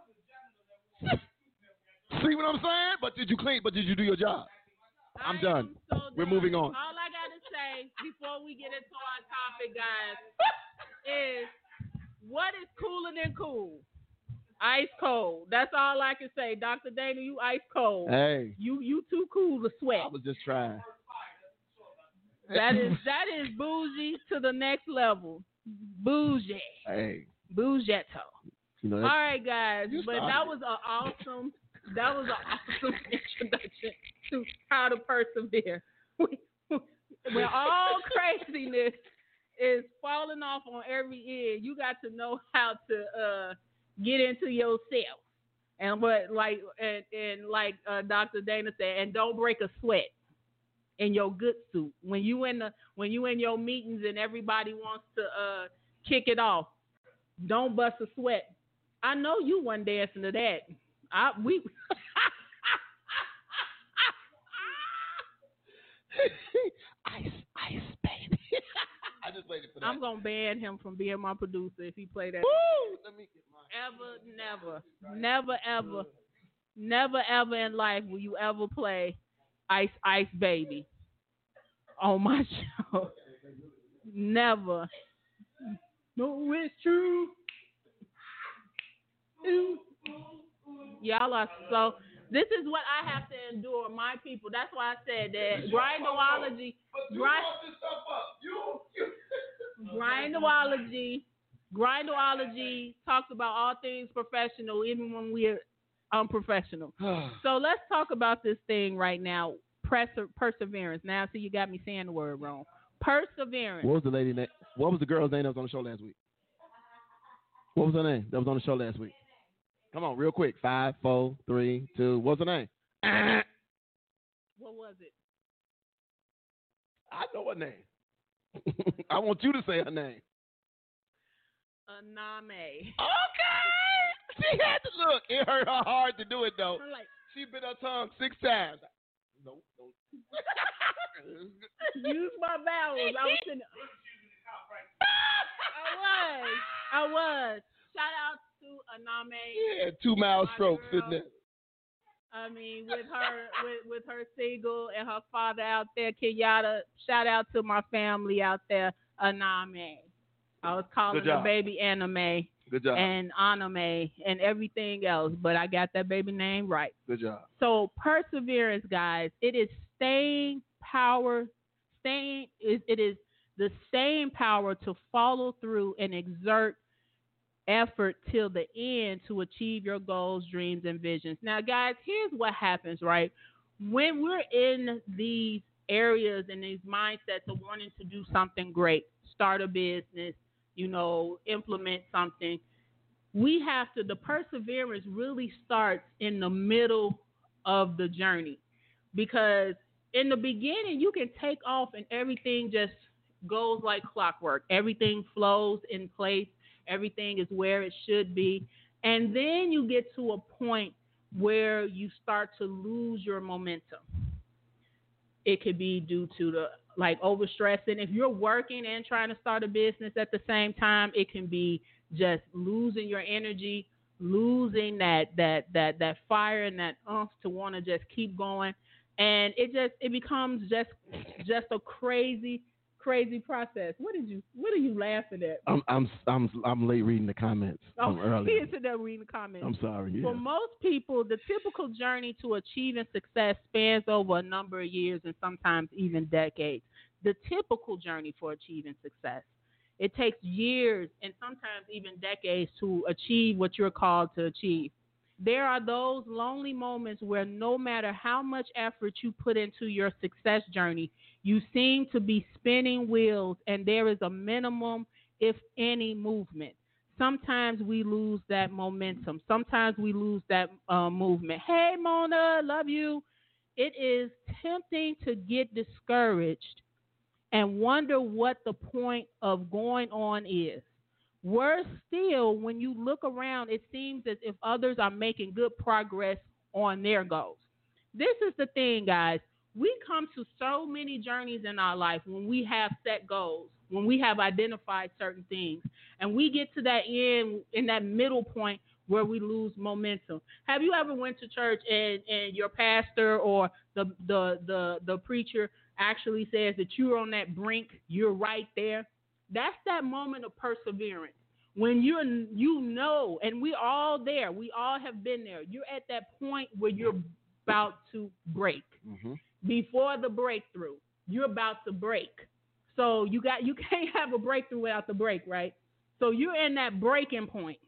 See what I'm saying? But did you clean? But did you do your job? I'm I done. So We're done. moving on. All I gotta say before we get into our topic, guys, is what is cooler than cool? Ice cold. That's all I can say. Doctor Dana, you ice cold. Hey. You you too cool to sweat. I was just trying. That is that is bougie to the next level. Bougie. Hey. Bougetto. You know, all right, guys. You But started. that was an awesome that was an awesome introduction to how to persevere. When all craziness is falling off on every ear, you got to know how to uh get into yourself, and what like and, and like uh, Doctor Dana said, and don't break a sweat in your good suit when you in the when you in your meetings and everybody wants to uh, kick it off. Don't bust a sweat. I know you wasn't dancing to that. I we. ice, ice, baby. I just waited for that. I'm gonna ban him from being my producer if he play that. Woo! Let me get my... Ever, never, never, ever, never, ever in life will you ever play Ice, Ice, Baby on my show. Never. No, it's true. Y'all are so. This is what I have to endure, my people. That's why I said that grindology, grind, grindology, grindology talks about all things professional, even when we're unprofessional. So let's talk about this thing right now, perse- perseverance. Now, see, you got me saying the word wrong. Perseverance. What was the lady name? What was the girl's name that was on the show last week? What was her name that was on the show last week? Come on, real quick. Five, four, three, two. What's her name? What was it? I know her name. I want you to say her name. Aname. Okay. She had to look. It hurt her hard to do it though. I'm like, she bit her tongue six times. No, don't. use my vowels. I was sitting. I was. I was. Shout out to Aname. Yeah, two mile stroke girl. sitting there. I mean, with her, with, with her single and her father out there, Kenyatta. Shout out to my family out there, Aname. I was calling the baby Anime. Good job. And Anime and everything else, but I got that baby name right. Good job. So perseverance, guys, it is staying power. Staying is it is the same power to follow through and exert effort till the end to achieve your goals, dreams, and visions. Now, guys, here's what happens, right? When we're in these areas and these mindsets of wanting to do something great, start a business, you know, implement something, we have to, the perseverance really starts in the middle of the journey, because in the beginning you can take off and everything just goes like clockwork. Everything flows in place. Everything is where it should be. And then you get to a point where you start to lose your momentum. It could be due to the like overstressing. If you're working and trying to start a business at the same time, it can be just losing your energy, losing that that that that fire and that oomph to want to just keep going. And it just it becomes just just a crazy crazy process. What did you what are you laughing at? I'm I'm I'm I'm late reading the comments oh, from earlier. He is there reading the comments. I'm sorry. Yeah. For most people, the typical journey to achieving success spans over a number of years and sometimes even decades. The typical journey for achieving success. It takes years and sometimes even decades to achieve what you're called to achieve. There are those lonely moments where no matter how much effort you put into your success journey, you seem to be spinning wheels and there is a minimum, if any, movement. Sometimes we lose that momentum. Sometimes we lose that uh, movement. Hey, Mona, love you. It is tempting to get discouraged and wonder what the point of going on is. Worse still, when you look around, it seems as if others are making good progress on their goals. This is the thing, guys. We come to so many journeys in our life when we have set goals, when we have identified certain things, and we get to that end, in that middle point where we lose momentum. Have you ever went to church and, and your pastor or the, the, the, the preacher actually says that you're on that brink, you're right there? That's that moment of perseverance. When you're, you know, and we're all there, we all have been there. You're at that point where you're about to break. Mm-hmm. Before the breakthrough, you're about to break. So you got, you can't have a breakthrough without the break, right? So you're in that breaking point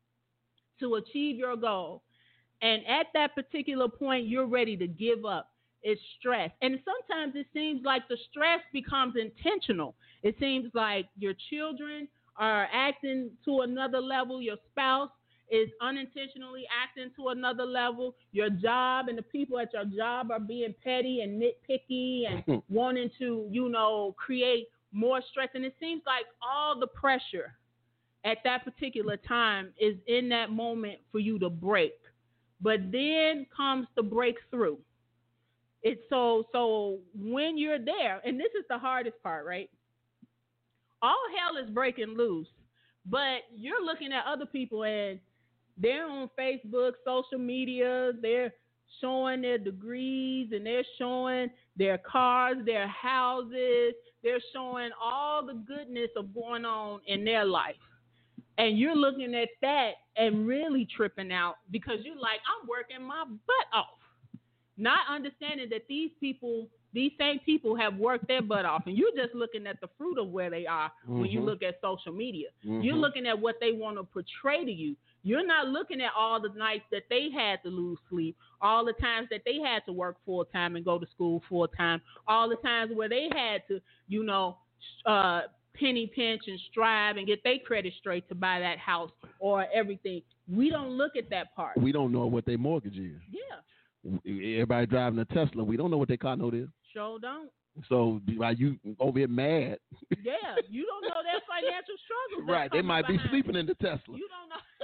to achieve your goal. And at that particular point, you're ready to give up. It's stress. And sometimes it seems like the stress becomes intentional. It seems like your children are acting to another level. Your spouse is unintentionally acting to another level. Your job and the people at your job are being petty and nitpicky and wanting to, you know, create more stress. And it seems like all the pressure at that particular time is in that moment for you to break. But then comes the breakthrough. It's so, so when you're there, and this is the hardest part, right? All hell is breaking loose, but you're looking at other people and they're on Facebook, social media, they're showing their degrees and they're showing their cars, their houses, they're showing all the goodness of going on in their life. And you're looking at that and really tripping out because you're like, I'm working my butt off. Not understanding that these people, these same people have worked their butt off. And you're just looking at the fruit of where they are mm-hmm. when you look at social media. Mm-hmm. You're looking at what they want to portray to you. You're not looking at all the nights that they had to lose sleep, all the times that they had to work full time and go to school full time, all the times where they had to, you know, uh, penny pinch and strive and get their credit straight to buy that house or everything. We don't look at that part. We don't know what their mortgage is. Yeah. Everybody driving a Tesla. We don't know what their car note is. Sure don't. So while you over here mad. Yeah, you don't know their financial struggles. Right. They might be sleeping you. in the Tesla. You don't know.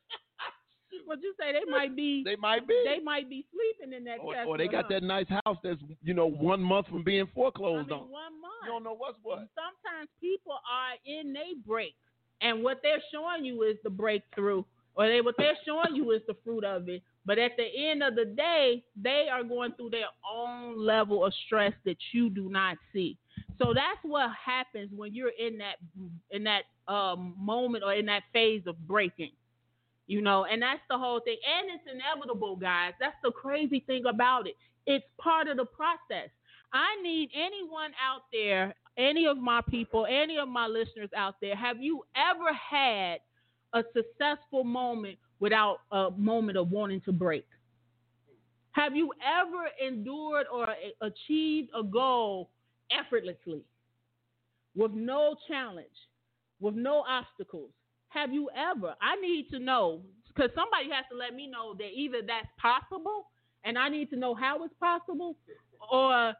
What you say? They might be. They might be. They might be sleeping in that or, Tesla. Or they got huh? that nice house that's, you know, one month from being foreclosed I mean, on. One month. You don't know what's what. Sometimes people are in they break, and what they're showing you is the breakthrough, or they what they're showing you is the fruit of it. But at the end of the day, they are going through their own level of stress that you do not see. So that's what happens when you're in that in that um, moment or in that phase of breaking, you know. And that's the whole thing. And it's inevitable, guys. That's the crazy thing about it. It's part of the process. I need anyone out there, any of my people, any of my listeners out there, have you ever had a successful moment without a moment of wanting to break? Have you ever endured or achieved a goal effortlessly with no challenge, with no obstacles? Have you ever? I need to know, because somebody has to let me know that either that's possible, and I need to know how it's possible, or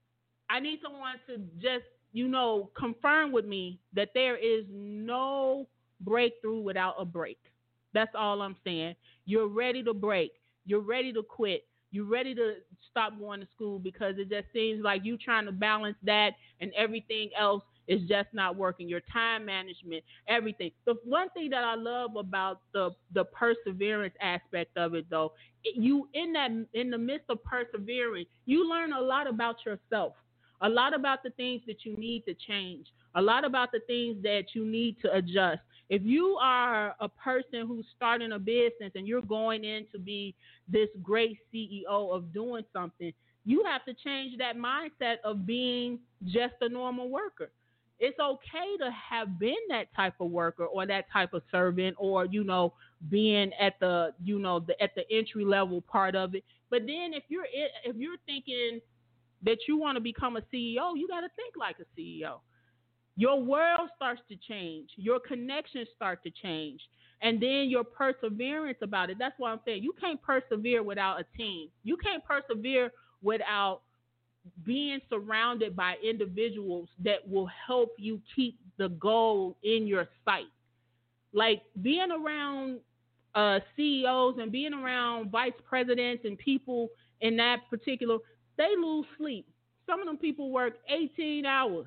I need someone to just, you know, confirm with me that there is no breakthrough without a break. That's all I'm saying. You're ready to break. You're ready to quit. You're ready to stop going to school because it just seems like you trying to balance that and everything else is just not working. Your time management, everything. The one thing that I love about the the perseverance aspect of it, though, you in that in the midst of persevering, you learn a lot about yourself, a lot about the things that you need to change, a lot about the things that you need to adjust. If you are a person who's starting a business and you're going in to be this great C E O of doing something, you have to change that mindset of being just a normal worker. It's okay to have been that type of worker or that type of servant, or, you know, being at the, you know, the, at the entry level part of it. But then if you're if you're thinking that you want to become a C E O, you got to think like a C E O. Your world starts to change. Your connections start to change. And then your perseverance about it. That's why I'm saying you can't persevere without a team. You can't persevere without being surrounded by individuals that will help you keep the goal in your sight. Like being around uh, C E Os and being around vice presidents and people in that particular, they lose sleep. Some of them people work eighteen hours,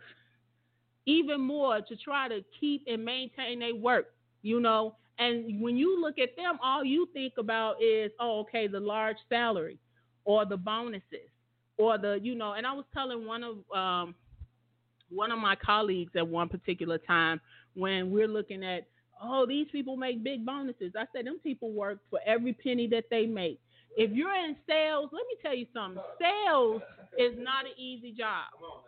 even more, to try to keep and maintain their work, you know. And when you look at them, all you think about is, oh, okay, the large salary or the bonuses or the, you know. And I was telling one of um, one of my colleagues at one particular time when we're looking at, oh, these people make big bonuses. I said, them people work for every penny that they make. If you're in sales, let me tell you something. Sales is not an easy job.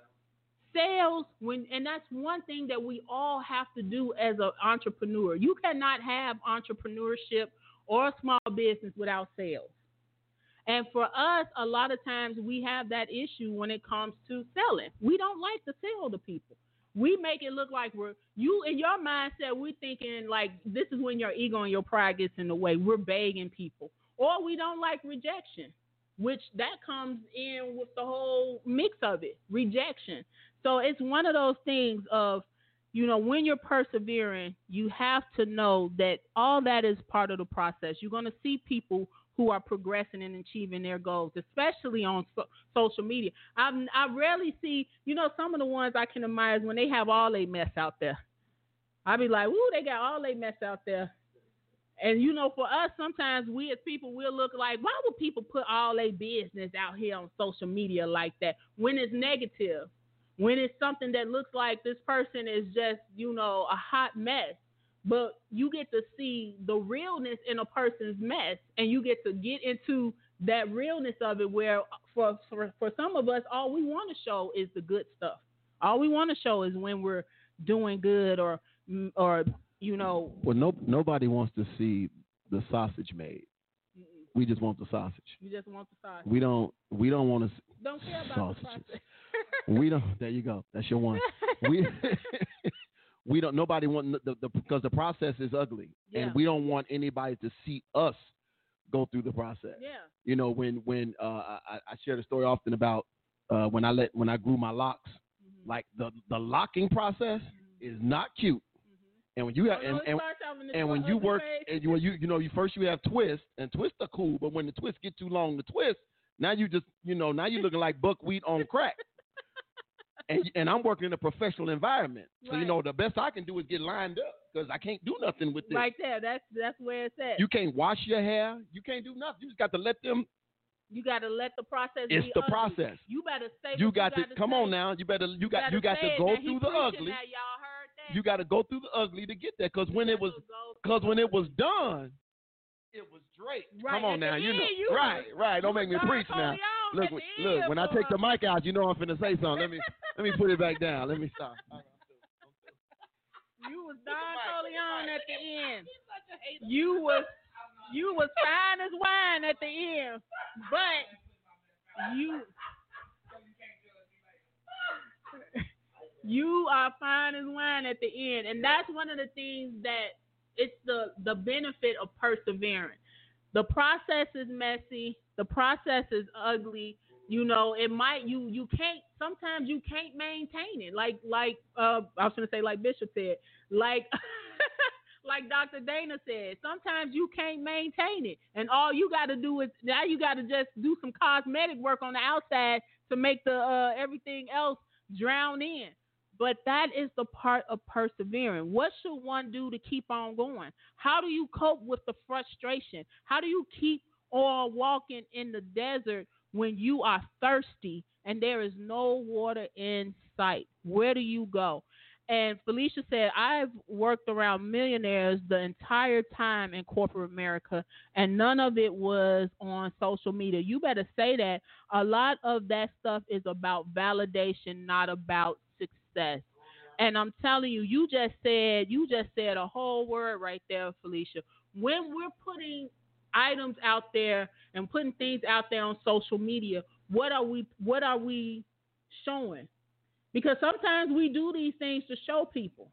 Sales, when and that's one thing that we all have to do as an entrepreneur. You cannot have entrepreneurship or a small business without sales. And for us, a lot of times we have that issue when it comes to selling. We don't like to sell to people. We make it look like we're, you in your mindset, we're thinking like this is when your ego and your pride gets in the way. We're begging people. Or we don't like rejection, which that comes in with the whole mix of it, rejection. So it's one of those things of, you know, when you're persevering, you have to know that all that is part of the process. You're going to see people who are progressing and achieving their goals, especially on so- social media. I I rarely see, you know, some of the ones I can admire is when they have all they mess out there. I be like, woo, they got all they mess out there. And, you know, for us, sometimes we as people, we'll look like, why would people put all their business out here on social media like that when it's negative? When it's something that looks like this person is just, you know, a hot mess, but you get to see the realness in a person's mess, and you get to get into that realness of it where for for, for some of us, all we want to show is the good stuff. All we want to show is when we're doing good or, or you know. Well, no, nobody wants to see the sausage made. Mm-mm. We just want the sausage. You just want the sausage. We don't, we don't want to Don't care about sausages. The sausage. We don't. There you go. That's your one. We we don't. Nobody want the, the because the process is ugly, yeah. And we don't want anybody to see us go through the process. Yeah. You know, when when uh, I, I share the story often about uh, when I let when I grew my locks, mm-hmm. like the the locking process mm-hmm. is not cute. Mm-hmm. And when you have oh, and, no, and, and when you work and you, when you you know you first you have twists and twists are cool, but when the twists get too long, the twist now you just you know now you're looking like buckwheat on crack. And, and I'm working in a professional environment. So, right. You know, the best I can do is get lined up because I can't do nothing with this. Right there. That's that's where it's at. You can't wash your hair. You can't do nothing. You just got to let them. You got to let the process It's be the ugly. process. You better say You got you to, come say. on now. You better, you got, you got to go through the ugly. That, y'all heard that? You got to go through the ugly to get there because when it was, because when it was done, it was Drake. Right. Come on At now, you know. You right, was, right. Don't make me preach now. Look, look. When I take the mic out, you know I'm finna say something. Let me, let me put it back down. Let me stop. You was Don Corleone at the end. You was, you was fine as wine at the end, but you, you are fine as wine at the end, and that's one of the things that it's the the benefit of perseverance. The process is messy. The process is ugly. You know, it might you you can't sometimes you can't maintain it. Like like uh I was gonna say like Bishop said, like like Doctor Dana said, sometimes you can't maintain it. And all you gotta do is now you gotta just do some cosmetic work on the outside to make the uh everything else drown in. But that is the part of persevering. What should one do to keep on going? How do you cope with the frustration? How do you keep on walking in the desert when you are thirsty and there is no water in sight? Where do you go? And Felicia said, I've worked around millionaires the entire time in corporate America, and none of it was on social media. You better say that. A lot of that stuff is about validation, not about success. And I'm telling you, you just said, you just said a whole word right there, Felicia. When we're putting items out there and putting things out there on social media, what are we, what are we showing? Because sometimes we do these things to show people.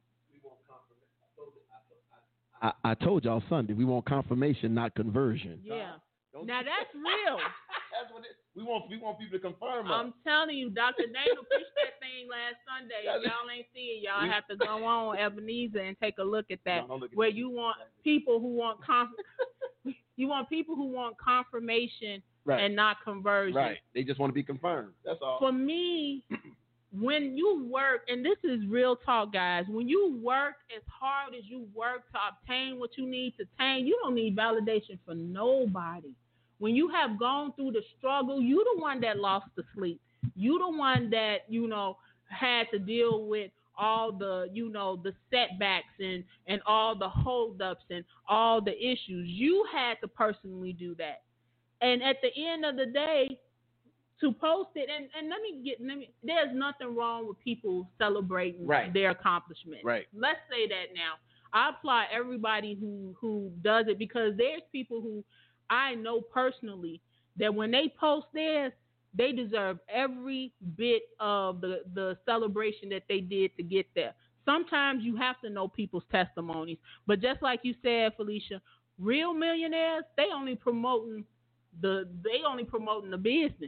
I, I told y'all Sunday, we want confirmation, not conversion. Yeah. Now that's real. That's what it, we want. We want people to confirm us. I'm telling you, Doctor Dana preached that thing last Sunday. If y'all ain't see it, y'all have to go on Ebenezer and take a look at that. No, look at where that. you want people who want conf- you want people who want confirmation right. and not conversion. Right. They just want to be confirmed. That's all. For me, when you work, and this is real talk, guys, when you work as hard as you work to obtain what you need to obtain, you don't need validation for nobody. When you have gone through the struggle, you the one that lost the sleep. You the one that, you know, had to deal with all the, you know, the setbacks and, and all the holdups and all the issues. You had to personally do that. And at the end of the day, to post it, and, and let me get, let me, there's nothing wrong with people celebrating right. their accomplishments. Right. Let's say that now. I applaud everybody who, who does it, because there's people who I know personally that when they post theirs, they deserve every bit of the, the celebration that they did to get there. Sometimes you have to know people's testimonies. But just like you said, Felicia, real millionaires, they only promoting the they only promoting the business.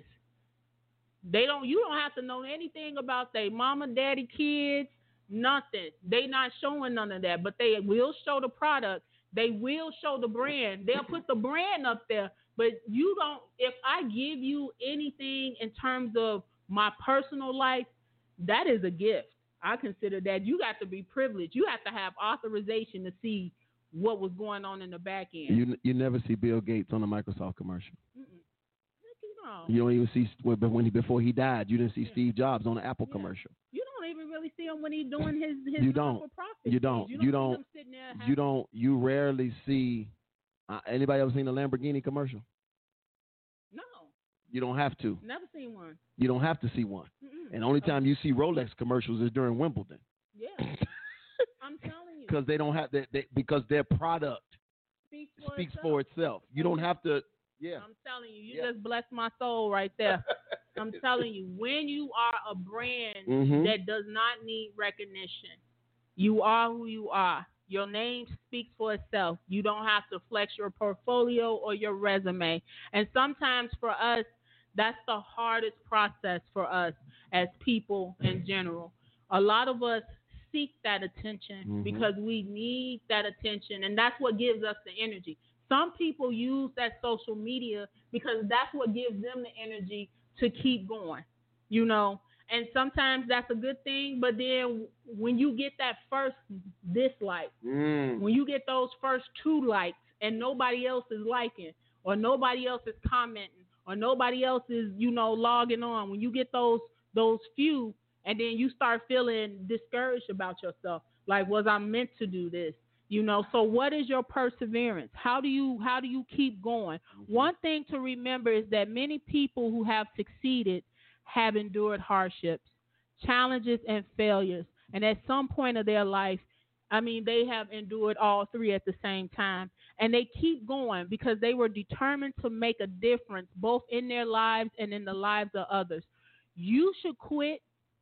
They don't you don't have to know anything about their mama, daddy, kids, nothing. They not showing none of that, but they will show the product. They will show the brand. They'll put the brand up there. But you don't, if I give you anything in terms of my personal life, that is a gift. I consider that. You got to be privileged. You have to have authorization to see what was going on in the back end. You you never see Bill Gates on a Microsoft commercial. Mm-mm. No. You don't even see, when he, before he died, you didn't see Yeah. Steve Jobs on an Apple Yeah. commercial. You don't even really see him when he's doing his his You don't. non-for-profit You don't. things. You You don't. don't. See him sitting there You having- don't. You rarely see. Uh, anybody ever seen a Lamborghini commercial? No, You don't have to. never seen one. You don't have to see one. Mm-mm. And the only time you see Rolex commercials is during Wimbledon, Yeah, I'm telling you. because they don't have that. They, because their product Speaks for speaks itself. for itself. You don't have to. Yeah. I'm telling you, you Yeah. just blessed my soul right there. I'm telling you, when you are a brand Mhm. that does not need recognition, you are who you are. Your name speaks for itself. You don't have to flex your portfolio or your resume. And sometimes for us, that's the hardest process for us as people in general. A lot of us seek that attention Mhm. because we need that attention, and that's what gives us the energy. Some people use that social media because that's what gives them the energy to keep going, you know. And sometimes that's a good thing, but then when you get that first dislike, Mm. when you get those first two likes and nobody else is liking or nobody else is commenting or nobody else is, you know, logging on, when you get those those few, and then you start feeling discouraged about yourself, like, was I meant to do this? You know, so what is your perseverance? How do you how do you keep going? One thing to remember is that many people who have succeeded have endured hardships, challenges, and failures. And at some point of their life, I mean, they have endured all three at the same time. And they keep going because they were determined to make a difference both in their lives and in the lives of others. You should quit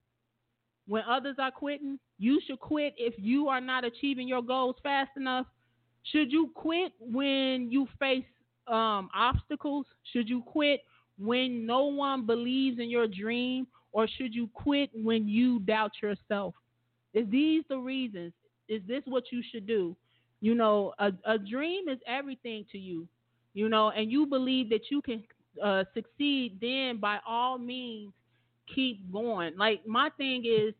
when others are quitting. You should quit if you are not achieving your goals fast enough. Should you quit when you face um, obstacles? Should you quit when no one believes in your dream, or should you quit when you doubt yourself? Is these the reasons? Is this what you should do? You know, a, a dream is everything to you, you know, and you believe that you can uh, succeed, then by all means, keep going. Like, my thing is,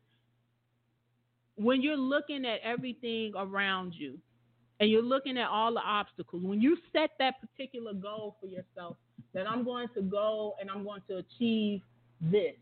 when you're looking at everything around you and you're looking at all the obstacles, when you set that particular goal for yourself, that I'm going to go and I'm going to achieve this,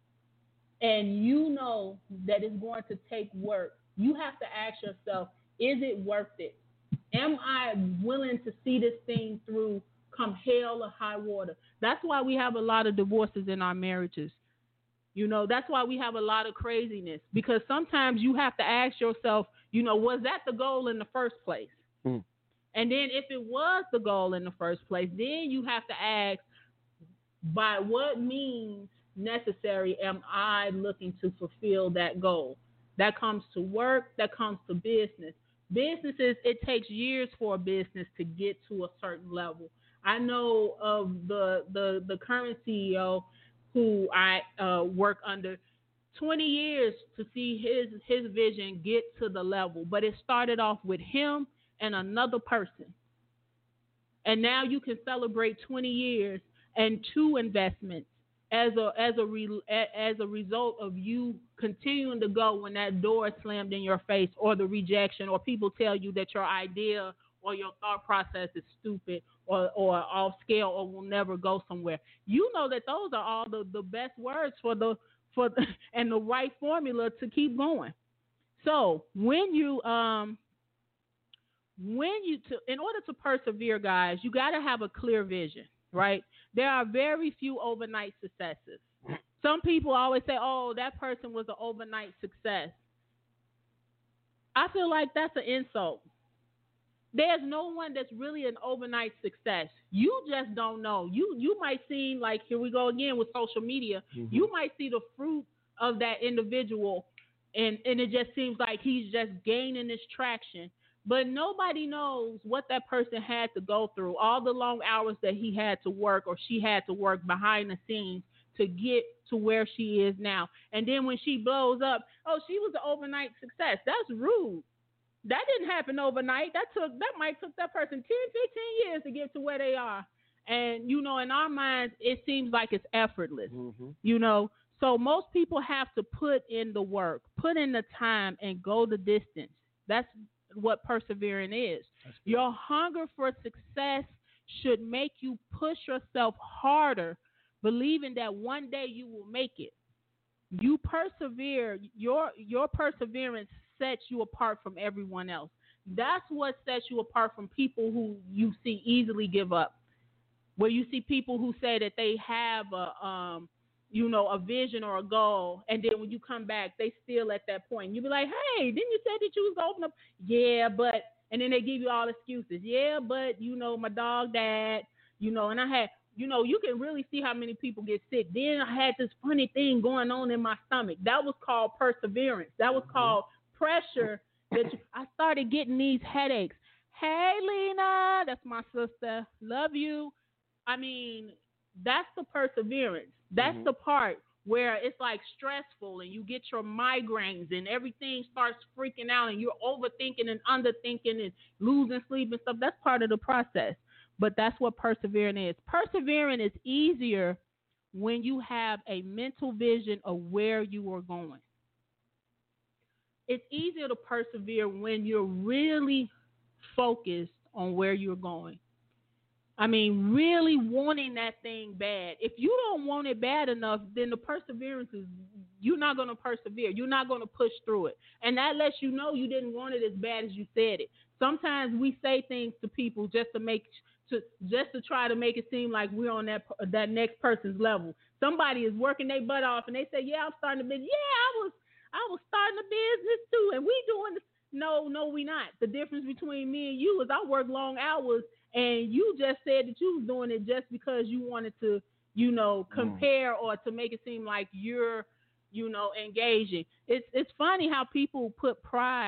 and you know that it's going to take work, you have to ask yourself, is it worth it? Am I willing to see this thing through come hell or high water? That's why we have a lot of divorces in our marriages. You know, that's why we have a lot of craziness, because sometimes you have to ask yourself, you know, was that the goal in the first place? Mm. And then if it was the goal in the first place, then you have to ask, by what means necessary am I looking to fulfill that goal? That comes to work, that comes to business. Businesses, it takes years for a business to get to a certain level. I know of the the, the current C E O who I uh, work under, twenty years to see his his vision get to the level. But it started off with him and another person. And now you can celebrate twenty years and two investments as a as a re, as a result of you continuing to go when that door is slammed in your face, or the rejection, or people tell you that your idea or your thought process is stupid, or, or off scale, or will never go somewhere. You know that those are all the, the best words for the for the, and the right formula to keep going. So when you um when you to in order to persevere, guys, you got to have a clear vision, right? There are very few overnight successes. Some people always say, "Oh, that person was an overnight success." I feel like that's an insult. There's no one that's really an overnight success. You just don't know. You you might seem like, here we go again with social media. Mm-hmm. You might see the fruit of that individual, and, and it just seems like he's just gaining this traction. But nobody knows what that person had to go through, all the long hours that he had to work or she had to work behind the scenes to get to where she is now. And then when she blows up, oh, she was an overnight success. That's rude. That didn't happen overnight. That took that might took that person ten, fifteen years to get to where they are. And, you know, in our minds, it seems like it's effortless, mm-hmm. you know. So most people have to put in the work, put in the time, and go the distance. That's what persevering is. Your hunger for success should make you push yourself harder, believing that one day you will make it. You persevere. Your your perseverance sets you apart from everyone else. That's what sets you apart from people who you see easily give up. Where you see people who say that they have a um you know a vision or a goal, and then when you come back, they still at that point. You be like, hey, didn't you say that you was gonna open up? Yeah, but and then they give you all excuses. Yeah, but you know my dog died. You know, and I had. You know, you can really see how many people get sick. Then I had this funny thing going on in my stomach. That was called perseverance. That was called pressure. That you, I started getting these headaches. Hey, Lena, that's my sister. Love you. I mean, that's the perseverance. That's mm-hmm. the part where it's like stressful and you get your migraines and everything starts freaking out and you're overthinking and underthinking and losing sleep and stuff. That's part of the process. But that's what persevering is. Persevering is easier when you have a mental vision of where you are going. It's easier to persevere when you're really focused on where you're going. I mean, really wanting that thing bad. If you don't want it bad enough, then the perseverance is, you're not going to persevere. You're not going to push through it. And that lets you know you didn't want it as bad as you said it. Sometimes we say things to people just to make to just to try to make it seem like we're on that that next person's level. Somebody is working their butt off and they say, yeah, I'm starting a business. Yeah, I was I was starting a business too, and we doing this. No, no, we not. The difference between me and you is I work long hours, and you just said that you was doing it just because you wanted to, you know, compare mm. or to make it seem like you're, you know, engaging. It's it's funny how people put pride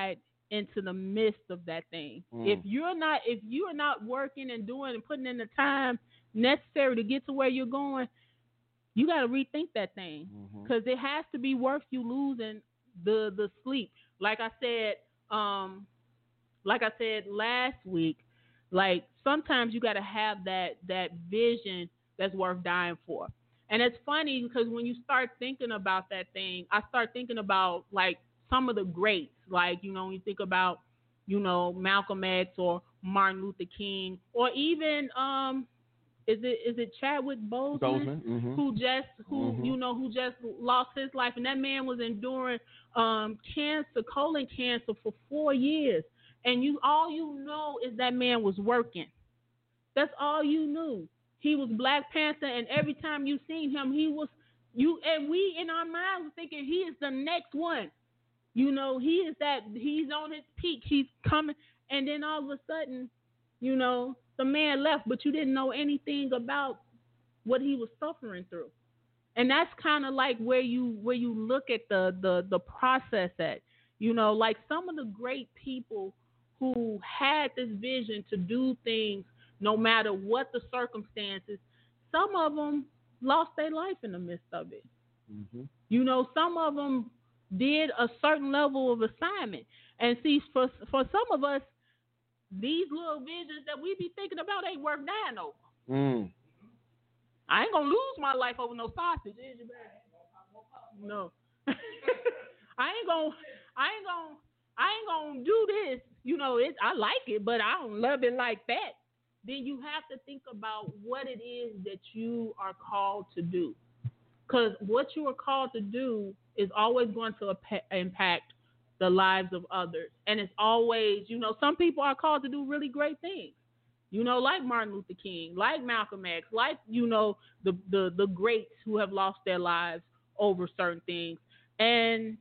into the midst of that thing. Mm. If you're not, if you are not working and doing and putting in the time necessary to get to where you're going, you got to rethink that thing, because mm-hmm. it has to be worth you losing the the sleep. Like I said, um, like I said last week, like sometimes you got to have that that vision that's worth dying for. And it's funny because when you start thinking about that thing, I start thinking about like some of the greats, like, you know, when you think about, you know, Malcolm X or Martin Luther King, or even um, is it is it Chadwick Boseman, Boseman mm-hmm. who just who mm-hmm. you know who just lost his life, and that man was enduring um, cancer, colon cancer, for four years, and you all you know is that man was working. That's all you knew. He was Black Panther, and every time you seen him, he was you. And we in our minds were thinking he is the next one. You know, he is that. He's on his peak. He's coming, and then all of a sudden, you know, the man left, but you didn't know anything about what he was suffering through. And that's kind of like where you where you look at the the the process at. You know, like some of the great people who had this vision to do things no matter what the circumstances, some of them lost their life in the midst of it. Mm-hmm. You know, some of them did a certain level of assignment. And see, for for some of us, these little visions that we be thinking about ain't worth dying over. Mm. I ain't gonna lose my life over no sausage. No. I ain't gonna I ain't gonna I ain't gonna do this. You know, it I like it, but I don't love it like that. Then you have to think about what it is that you are called to do. Because what you are called to do is always going to impact the lives of others. And it's always, you know, some people are called to do really great things. You know, like Martin Luther King, like Malcolm X, like, you know, the, the, the greats who have lost their lives over certain things. And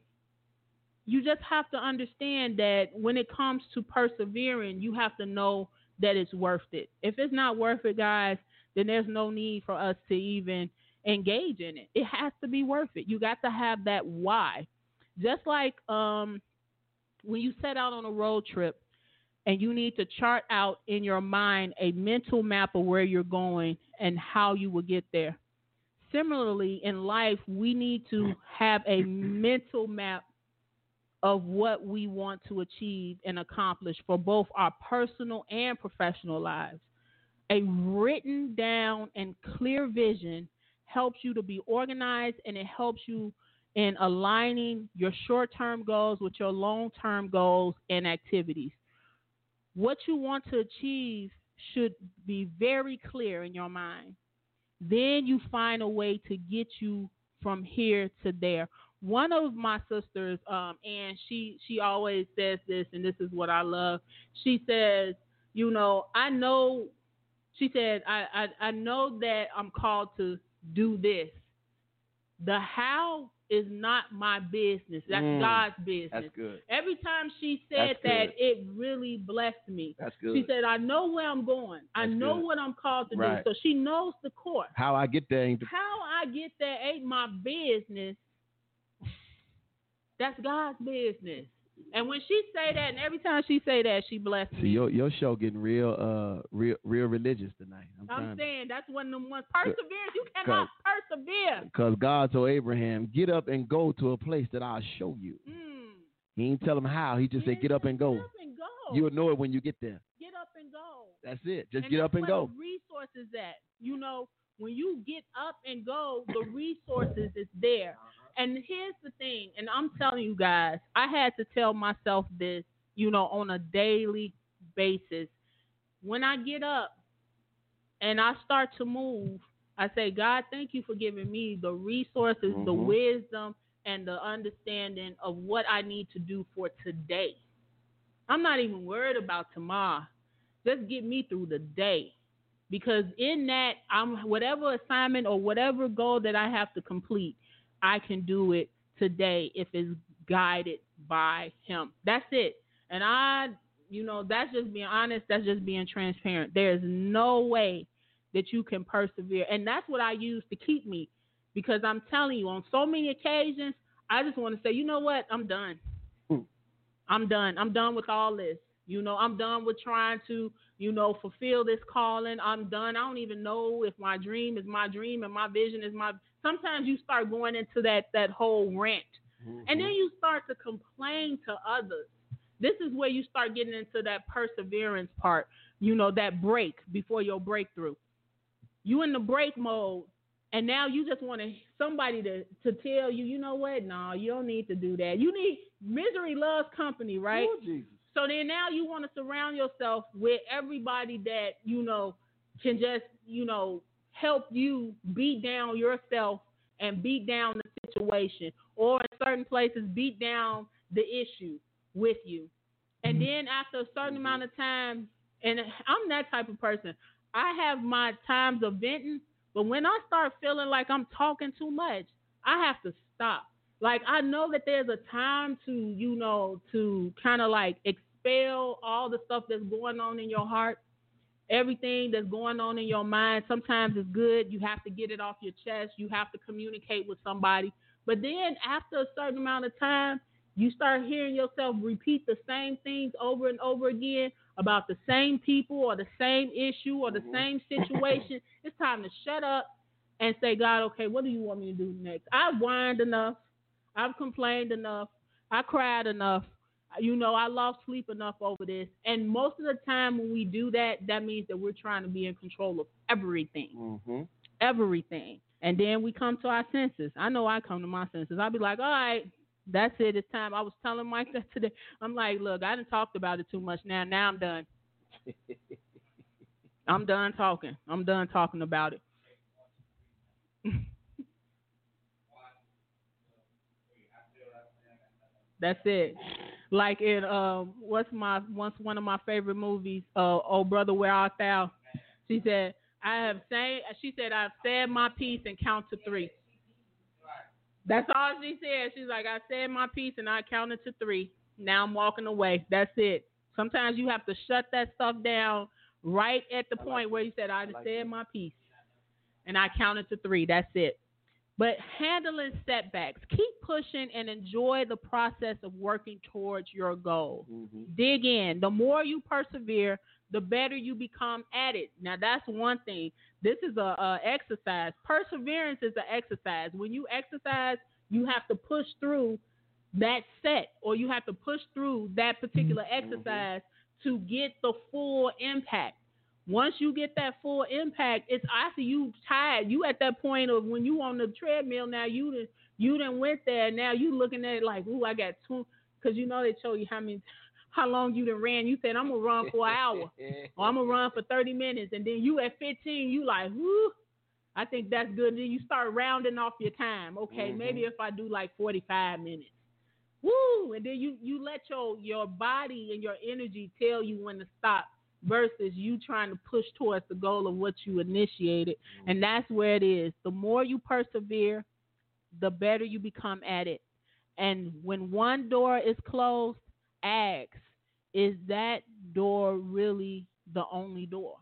you just have to understand that when it comes to persevering, you have to know that it's worth it. If it's not worth it, guys, then there's no need for us to even engage in it. It has to be worth it. You got to have that why. Just like um, when you set out on a road trip and you need to chart out in your mind a mental map of where you're going and how you will get there. Similarly, in life, we need to have a mental map of what we want to achieve and accomplish for both our personal and professional lives. A written down and clear vision helps you to be organized, and it helps you in aligning your short-term goals with your long-term goals and activities. What you want to achieve should be very clear in your mind. Then you find a way to get you from here to there. One of my sisters, um, and she, she always says this, and this is what I love. She says, you know, I know, she said, I, I, I know that I'm called to do this. The how is not my business. That's mm, God's business. That's good. Every time she said that, it really blessed me. That's good. She said, I know where I'm going. I That's know good. What I'm called to right. do. So she knows the course. How I get there ain't the- How I get there ain't my business. That's God's business. And when she say that, and every time she say that, she blesses me. See, your your show getting real, uh, real, real religious tonight. I'm, I'm saying that's one of them ones. Perseverance, you cannot persevere. Because God told Abraham, get up and go to a place that I'll show you. Mm. He didn't tell him how. He just yeah, said, get up and go. Get up and go. You'll know it when you get there. Get up and go. That's it. Just and get up and go. The resources at, you know, when you get up and go, the resources is there. And here's the thing, and I'm telling you guys, I had to tell myself this, you know, on a daily basis. When I get up and I start to move, I say, God, thank you for giving me the resources, mm-hmm. the wisdom, and the understanding of what I need to do for today. I'm not even worried about tomorrow. Just get me through the day. Because in that, I'm whatever assignment or whatever goal that I have to complete, I can do it today if it's guided by him. That's it. And I, you know, that's just being honest. That's just being transparent. There's no way that you can persevere. And that's what I use to keep me. Because I'm telling you, on so many occasions, I just want to say, you know what? I'm done. Hmm. I'm done. I'm done with all this. You know, I'm done with trying to, you know, fulfill this calling. I'm done. I don't even know if my dream is my dream and my vision is my. Sometimes you start going into that that whole rant, mm-hmm. and then you start to complain to others. This is where you start getting into that perseverance part. You know, that break before your breakthrough. You in the break mode, and now you just want to somebody to to tell you, you know what? No, you don't need to do that. You need misery loves company, right? Oh, Jesus. So then now you want to surround yourself with everybody that, you know, can just, you know, help you beat down yourself and beat down the situation, or in certain places beat down the issue with you. And then after a certain amount of time, and I'm that type of person, I have my times of venting, but when I start feeling like I'm talking too much, I have to stop. Like, I know that there's a time to, you know, to kind of like expel all the stuff that's going on in your heart, everything that's going on in your mind. Sometimes it's good. You have to get it off your chest. You have to communicate with somebody. But then after a certain amount of time, you start hearing yourself repeat the same things over and over again about the same people or the same issue or the same situation. It's time to shut up and say, God, okay, what do you want me to do next? I've whined enough. I've complained enough. I cried enough. You know, I lost sleep enough over this. And most of the time when we do that, that means that we're trying to be in control of everything. Mm-hmm. Everything. And then we come to our senses. I know I come to my senses. I'll be like, all right, that's it. It's time. I was telling Mike that today. I'm like, look, I done talked about it too much now. Now I'm done. I'm done talking. I'm done talking about it. That's it. Like in um, what's my once one of my favorite movies, uh, Oh Brother Where Art Thou? She said, I have said. She said, I've said my piece and count to three. That's all she said. She's like, I said my piece and I counted to three. Now I'm walking away. That's it. Sometimes you have to shut that stuff down right at the point where you said, I just said my piece and I counted to three. That's it. But handling setbacks, keep pushing and enjoy the process of working towards your goal. Mm-hmm. Dig in. The more you persevere, the better you become at it. Now, that's one thing. This is a, a exercise. Perseverance is an exercise. When you exercise, you have to push through that set, or you have to push through that particular exercise mm-hmm. to get the full impact. Once you get that full impact, it's after you tired. You at that point of when you on the treadmill now, you done, you done went there. Now you looking at it like, ooh, I got two, because you know they show you how many, how long you done ran. You said, I'm going to run for an hour, or I'm going to run for thirty minutes. And then you at fifteen, you like, whoo, I think that's good. Then you start rounding off your time. Okay, mm-hmm. maybe if I do like forty-five minutes. Woo, and then you, you let your, your body and your energy tell you when to stop, versus you trying to push towards the goal of what you initiated. And that's where it is. The more you persevere, the better you become at it. And when one door is closed, ask, is that door really the only door?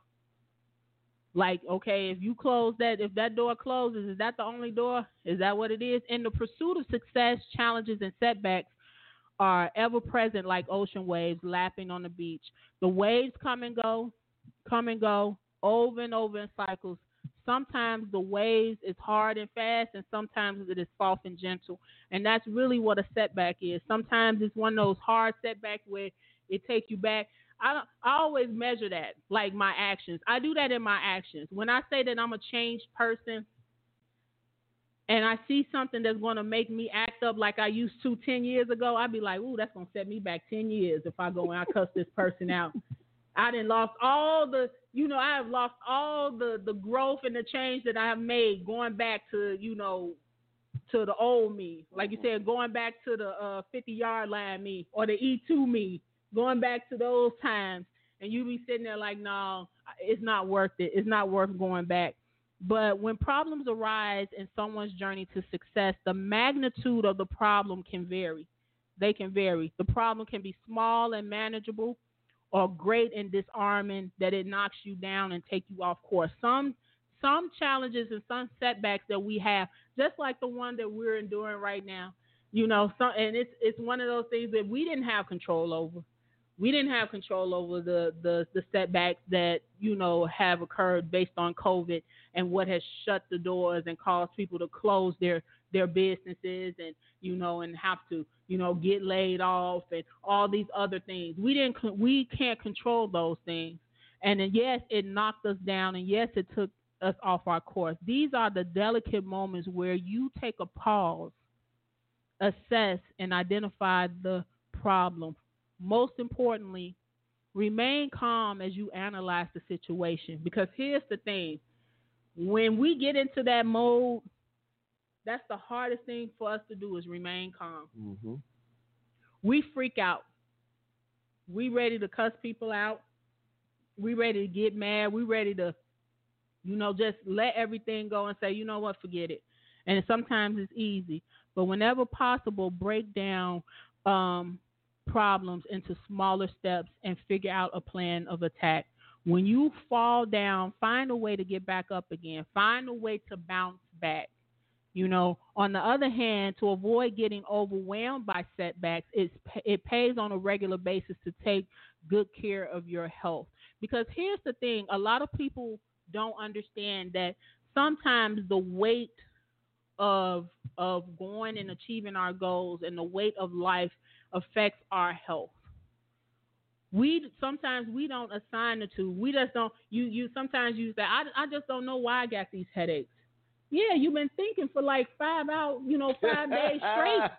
Like, okay, if you close that, if that door closes, is that the only door? Is that what it is? In the pursuit of success, challenges and setbacks are ever present like ocean waves lapping on the beach. The waves come and go, come and go, over and over in cycles. Sometimes the waves is hard and fast, and sometimes it is soft and gentle. And that's really what a setback is. Sometimes it's one of those hard setbacks where it takes you back. I don't, I always measure that, like my actions. I do that in my actions. When I say that I'm a changed person, and I see something that's going to make me act up like I used to ten years ago, I'd be like, ooh, that's going to set me back ten years if I go and I cuss this person out. I done lost all the, you know, I have lost all the, the growth and the change that I have made going back to, you know, to the old me. Like you said, going back to the uh, fifty-yard line me or the E two me, going back to those times. And you be sitting there like, no, it's not worth it. It's not worth going back. But when problems arise in someone's journey to success, the magnitude of the problem can vary. They can vary. The problem can be small and manageable, or great and disarming that it knocks you down and take you off course. Some some challenges and some setbacks that we have, just like the one that we're enduring right now, You know, so, and it's it's one of those things that we didn't have control over. We didn't have control over the, the, the setbacks that, you know, have occurred based on COVID and what has shut the doors and caused people to close their, their businesses and, you know, and have to, you know, get laid off and all these other things. We didn't, we can't control those things. And then, yes, it knocked us down, and yes, it took us off our course. These are the delicate moments where you take a pause, assess, and identify the problem. Most importantly, remain calm as you analyze the situation. Because here's the thing. When we get into that mode, that's the hardest thing for us to do is remain calm. Mm-hmm. We freak out. We ready to cuss people out. We ready to get mad. We ready to, you know, just let everything go and say, you know what, forget it. And sometimes it's easy. But whenever possible, break down um, problems into smaller steps and figure out a plan of attack. When you fall down, find a way to get back up again. Find a way to bounce back. You know, on the other hand, to avoid getting overwhelmed by setbacks, it's, it pays on a regular basis to take good care of your health. Because here's the thing, a lot of people don't understand that sometimes the weight of of going and achieving our goals and the weight of life affects our health. We sometimes we don't assign the two. We just don't. You you sometimes you say, I I just don't know why I got these headaches. Yeah, you've been thinking for like five out, you know, five days straight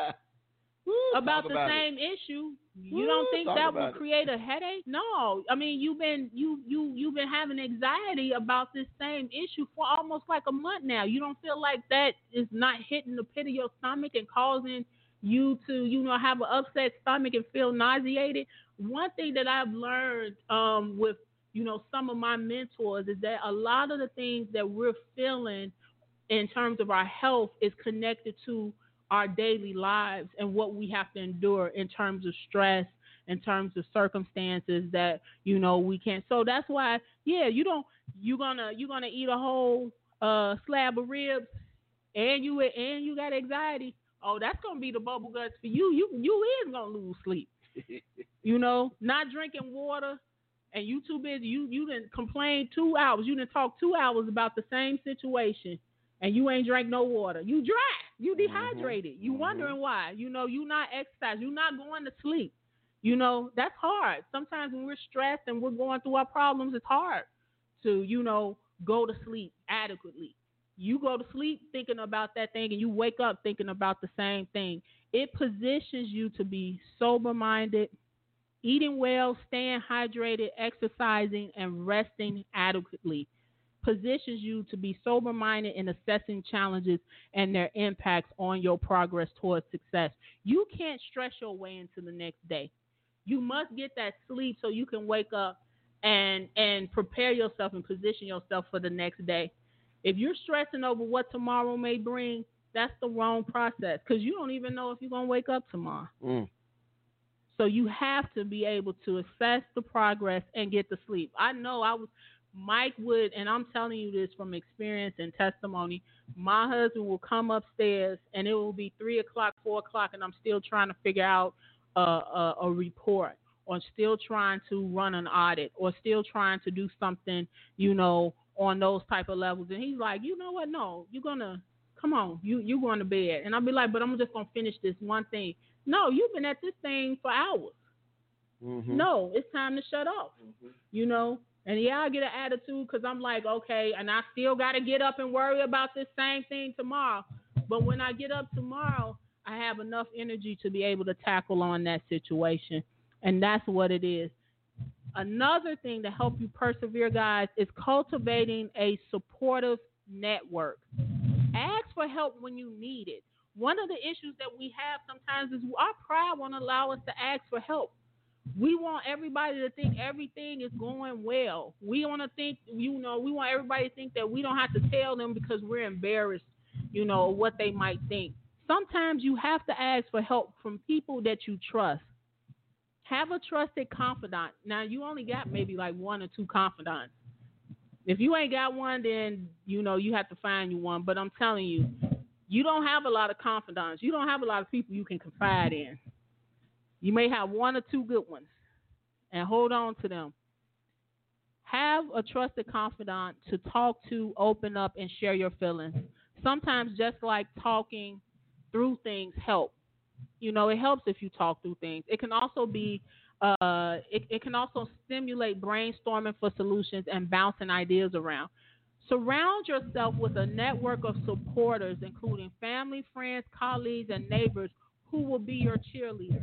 Woo, about the about same it. issue. You Woo, don't think that will it. create a headache? No. I mean, you've been you you you've been having anxiety about this same issue for almost like a month now. You don't feel like that is not hitting the pit of your stomach and causing you to, you know, have an upset stomach and feel nauseated? One thing that I've learned um, with, you know, some of my mentors is that a lot of the things that we're feeling in terms of our health is connected to our daily lives and what we have to endure in terms of stress, in terms of circumstances that, you know, we can't. So that's why, yeah, you don't, you're gonna, you're gonna eat a whole uh, slab of ribs and you, and you got anxiety. Oh, that's gonna be the bubble guts for you. You, you is gonna lose sleep. You know, not drinking water and you too busy. You, you didn't complain two hours. You didn't talk two hours about the same situation. And you ain't drank no water. You dry. You dehydrated. Mm-hmm. You wondering mm-hmm. why. You know, you not exercising. You not going to sleep. You know, that's hard. Sometimes when we're stressed and we're going through our problems, it's hard to, you know, go to sleep adequately. You go to sleep thinking about that thing and you wake up thinking about the same thing. It positions you to be sober-minded, eating well, staying hydrated, exercising, and resting adequately. Positions you to be sober-minded in assessing challenges and their impacts on your progress towards success. You can't stress your way into the next day. You must get that sleep so you can wake up and and prepare yourself and position yourself for the next day. If you're stressing over what tomorrow may bring, that's the wrong process because you don't even know if you're going to wake up tomorrow. Mm. So you have to be able to assess the progress and get the sleep. I know I was... Mike would, and I'm telling you this from experience and testimony, my husband will come upstairs and it will be three o'clock, four o'clock, and I'm still trying to figure out a, a, a report or still trying to run an audit or still trying to do something, you know, on those type of levels. And he's like, you know what? No, you're going to, come on, you, you're going to bed. And I'll be like, but I'm just going to finish this one thing. No, you've been at this thing for hours. Mm-hmm. No, it's time to shut off, mm-hmm. you know. And yeah, I get an attitude because I'm like, okay, and I still got to get up and worry about this same thing tomorrow. But when I get up tomorrow, I have enough energy to be able to tackle on that situation. And that's what it is. Another thing to help you persevere, guys, is cultivating a supportive network. Ask for help when you need it. One of the issues that we have sometimes is our pride won't allow us to ask for help. We want everybody to think everything is going well. We want to think, you know, we want everybody to think that we don't have to tell them because we're embarrassed, you know, what they might think. Sometimes you have to ask for help from people that you trust. Have a trusted confidant. Now, you only got maybe like one or two confidants. If you ain't got one, then, you know, you have to find you one. But I'm telling you, You don't have a lot of confidants. You don't have a lot of people you can confide in. You may have one or two good ones, and hold on to them. Have a trusted confidant to talk to, open up, and share your feelings. Sometimes just like talking through things help. You know, it helps if you talk through things. It can also be, uh, it, it can also stimulate brainstorming for solutions and bouncing ideas around. Surround yourself with a network of supporters, including family, friends, colleagues, and neighbors who will be your cheerleaders.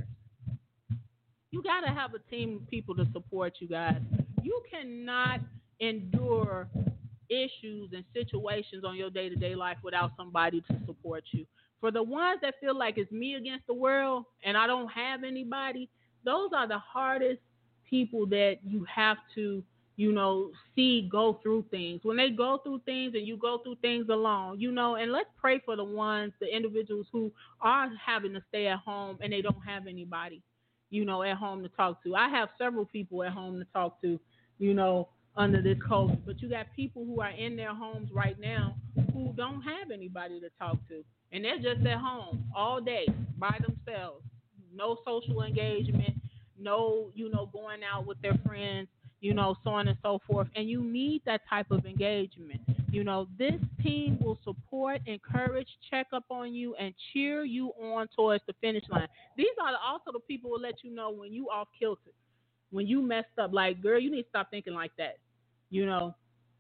You got to have a team of people to support you guys. You cannot endure issues and situations on your day-to-day life without somebody to support you. For the ones that feel like it's me against the world and I don't have anybody, those are the hardest people that you have to, you know, see go through things. When they go through things and you go through things alone, you know, and let's pray for the ones, the individuals who are having to stay at home and they don't have anybody, you know, at home to talk to. I have several people at home to talk to, you know, under this COVID. But you got people who are in their homes right now who don't have anybody to talk to. And they're just at home all day by themselves. No social engagement, no, you know, going out with their friends, you know, so on and so forth. And you need that type of engagement. You know, this team will support, encourage, check up on you, and cheer you on towards the finish line. These are also the people who will let you know when you off kilter, when you messed up. Like, girl, you need to stop thinking like that. You know,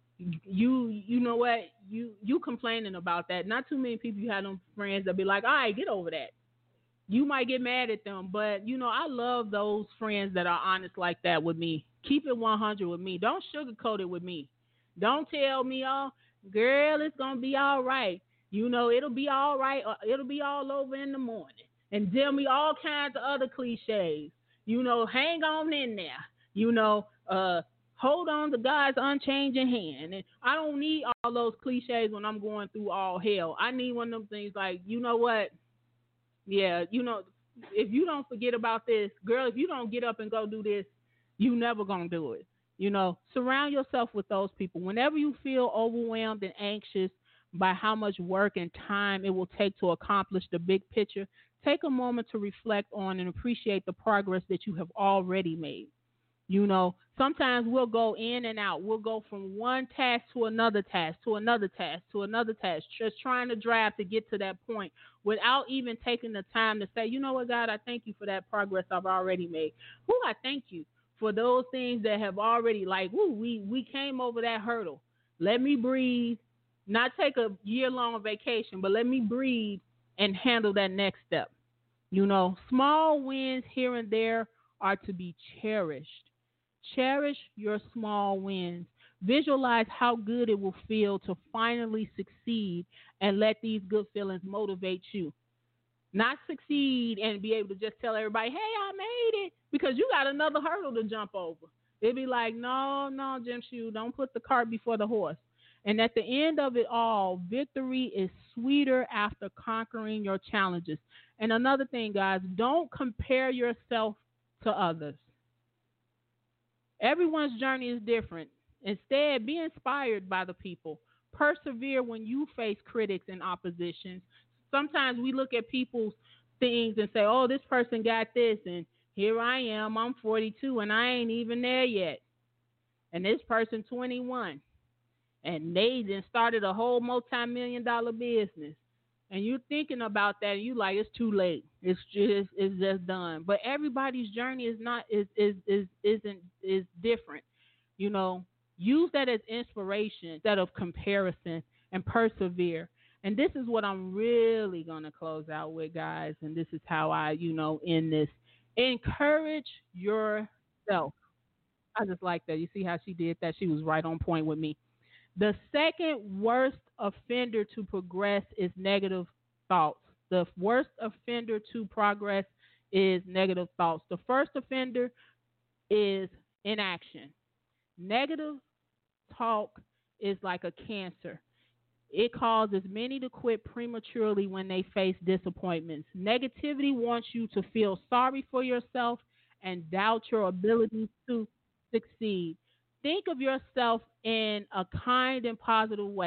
you you know what, you you complaining about that. Not too many people you have them friends that be like, all right, get over that. You might get mad at them, but you know, I love those friends that are honest like that with me. Keep it one hundred with me. Don't sugarcoat it with me. Don't tell me, oh, girl, it's gonna be all right. You know, it'll be all right. Or it'll be all over in the morning. And tell me all kinds of other cliches. You know, hang on in there. You know, uh. Hold on to God's unchanging hand. And I don't need all those cliches when I'm going through all hell. I need one of them things like, you know what? Yeah, you know, if you don't forget about this, girl, if you don't get up and go do this, you never going to do it. You know, surround yourself with those people. Whenever you feel overwhelmed and anxious by how much work and time it will take to accomplish the big picture, take a moment to reflect on and appreciate the progress that you have already made. You know, sometimes we'll go in and out. We'll go from one task to another task, to another task, to another task, just trying to drive to get to that point without even taking the time to say, you know what, God, I thank you for that progress I've already made. Who I thank you for those things that have already, like, woo, we, we came over that hurdle. Let me breathe, not take a year-long vacation, but let me breathe and handle that next step. You know, small wins here and there are to be cherished. Cherish your small wins. Visualize how good it will feel to finally succeed and let these good feelings motivate you. Not succeed and be able to just tell everybody, hey, I made it, because you got another hurdle to jump over. It'd be like, no, no, Jim Shoe, don't put the cart before the horse. And at the end of it all, victory is sweeter after conquering your challenges. And another thing, guys, don't compare yourself to others. Everyone's journey is different. Instead, be inspired by the people. Persevere when you face critics and opposition. Sometimes we look at people's things and say, oh, this person got this, and here I am, I'm forty-two, and I ain't even there yet. And this person twenty-one, and they then started a whole multi-million dollar business. And you're thinking about that, and you like, it's too late. It's just, it's just done. But everybody's journey is not, is, is, is, isn't, is different. You know, use that as inspiration instead of comparison, and persevere. And this is what I'm really going to close out with, guys. And this is how I, you know, end this. Encourage yourself. I just like that. You see how she did that? She was right on point with me. The second worst offender to progress is negative thoughts. The worst offender to progress is negative thoughts. The first offender is inaction. Negative talk is like a cancer. It causes many to quit prematurely when they face disappointments. Negativity wants you to feel sorry for yourself and doubt your ability to succeed. Think of yourself in a kind and positive way.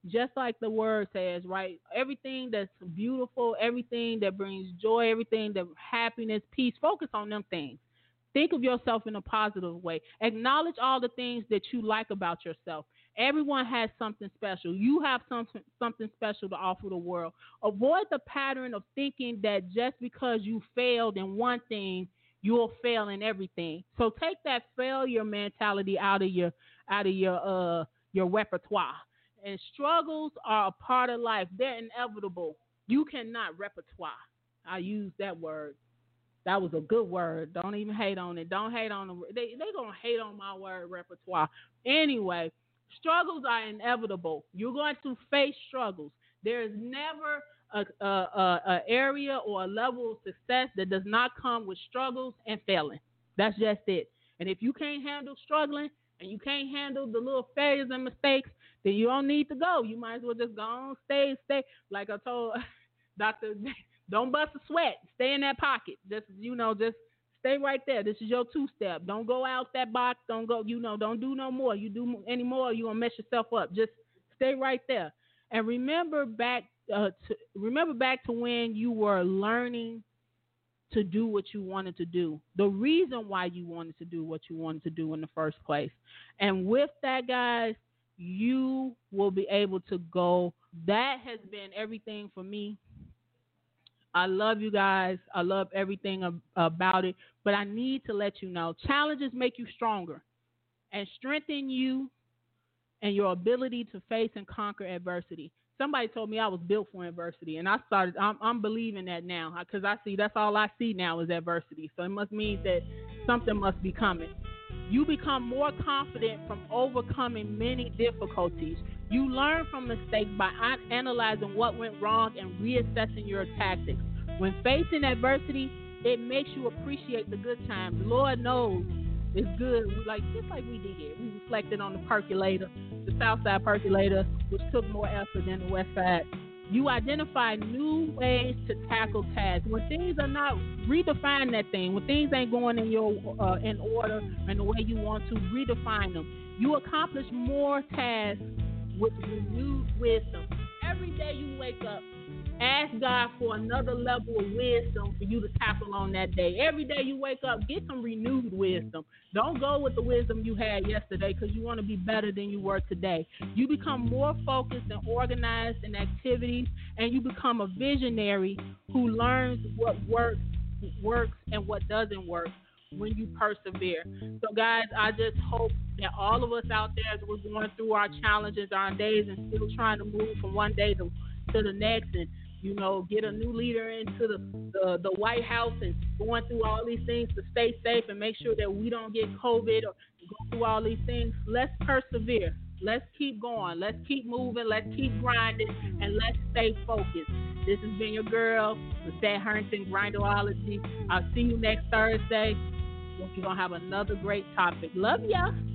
just like the word says, right? Everything that's beautiful, everything that brings joy, everything that happiness, peace, focus on them things. Think of yourself in a positive way. Acknowledge all the things that you like about yourself. Everyone has something special. You have something something special to offer the world. Avoid the pattern of thinking that just because you failed in one thing, you'll fail in everything. So take that failure mentality out of your out of your uh your repertoire. And struggles are a part of life. They're inevitable. You cannot repertoire. I use that word. That was a good word. Don't even hate on it. Don't hate on them. They they gonna hate on my word repertoire. Anyway, struggles are inevitable. You're going to face struggles. There is never a, a, a, a area or a level of success that does not come with struggles and failing. That's just it. And if you can't handle struggling and you can't handle the little failures and mistakes, then you don't need to go. You might as well just go on, stay, stay. Like I told Doctor Don't bust a sweat. Stay in that pocket. Just, you know, just stay right there. This is your two-step. Don't go out that box. Don't go, you know, don't do no more. You do any more, you're going to mess yourself up. Just stay right there. And remember back uh, to remember back to when you were learning to do what you wanted to do. The reason why you wanted to do what you wanted to do in the first place. And with that, guys, you will be able to go. That has been everything for me. I love you guys. I love everything ab- about it. But I need to let you know, challenges make you stronger and strengthen you and your ability to face and conquer adversity. Somebody told me I was built for adversity, and I started, I'm, I'm believing that now because I see, that's all I see now is adversity. So it must mean that something must be coming. You become more confident from overcoming many difficulties. You learn from mistakes by analyzing what went wrong and reassessing your tactics. When facing adversity, it makes you appreciate the good times. Lord knows it's good. Like just like we did here. We reflected on the percolator, the South Side percolator, which took more effort than the West Side. You identify new ways to tackle tasks. When things are not, redefine that thing. When things ain't going in your uh, in order and the way you want to, redefine them. You accomplish more tasks with renewed wisdom. Every day you wake up, ask God for another level of wisdom for you to tackle on that day. Every day you wake up, get some renewed wisdom. Don't go with the wisdom you had yesterday because you want to be better than you were today. You become more focused and organized in activities, and you become a visionary who learns what works, works and what doesn't work when you persevere. So, guys, I just hope that all of us out there, as we're going through our challenges, our days, and still trying to move from one day to, to the next, and you know, get a new leader into the, the, the White House and going through all these things to stay safe and make sure that we don't get COVID or go through all these things. Let's persevere. Let's keep going. Let's keep moving. Let's keep grinding, and let's stay focused. This has been your girl, Lisette Harrington, Grindology. I'll see you next Thursday. We're going to have another great topic. Love ya.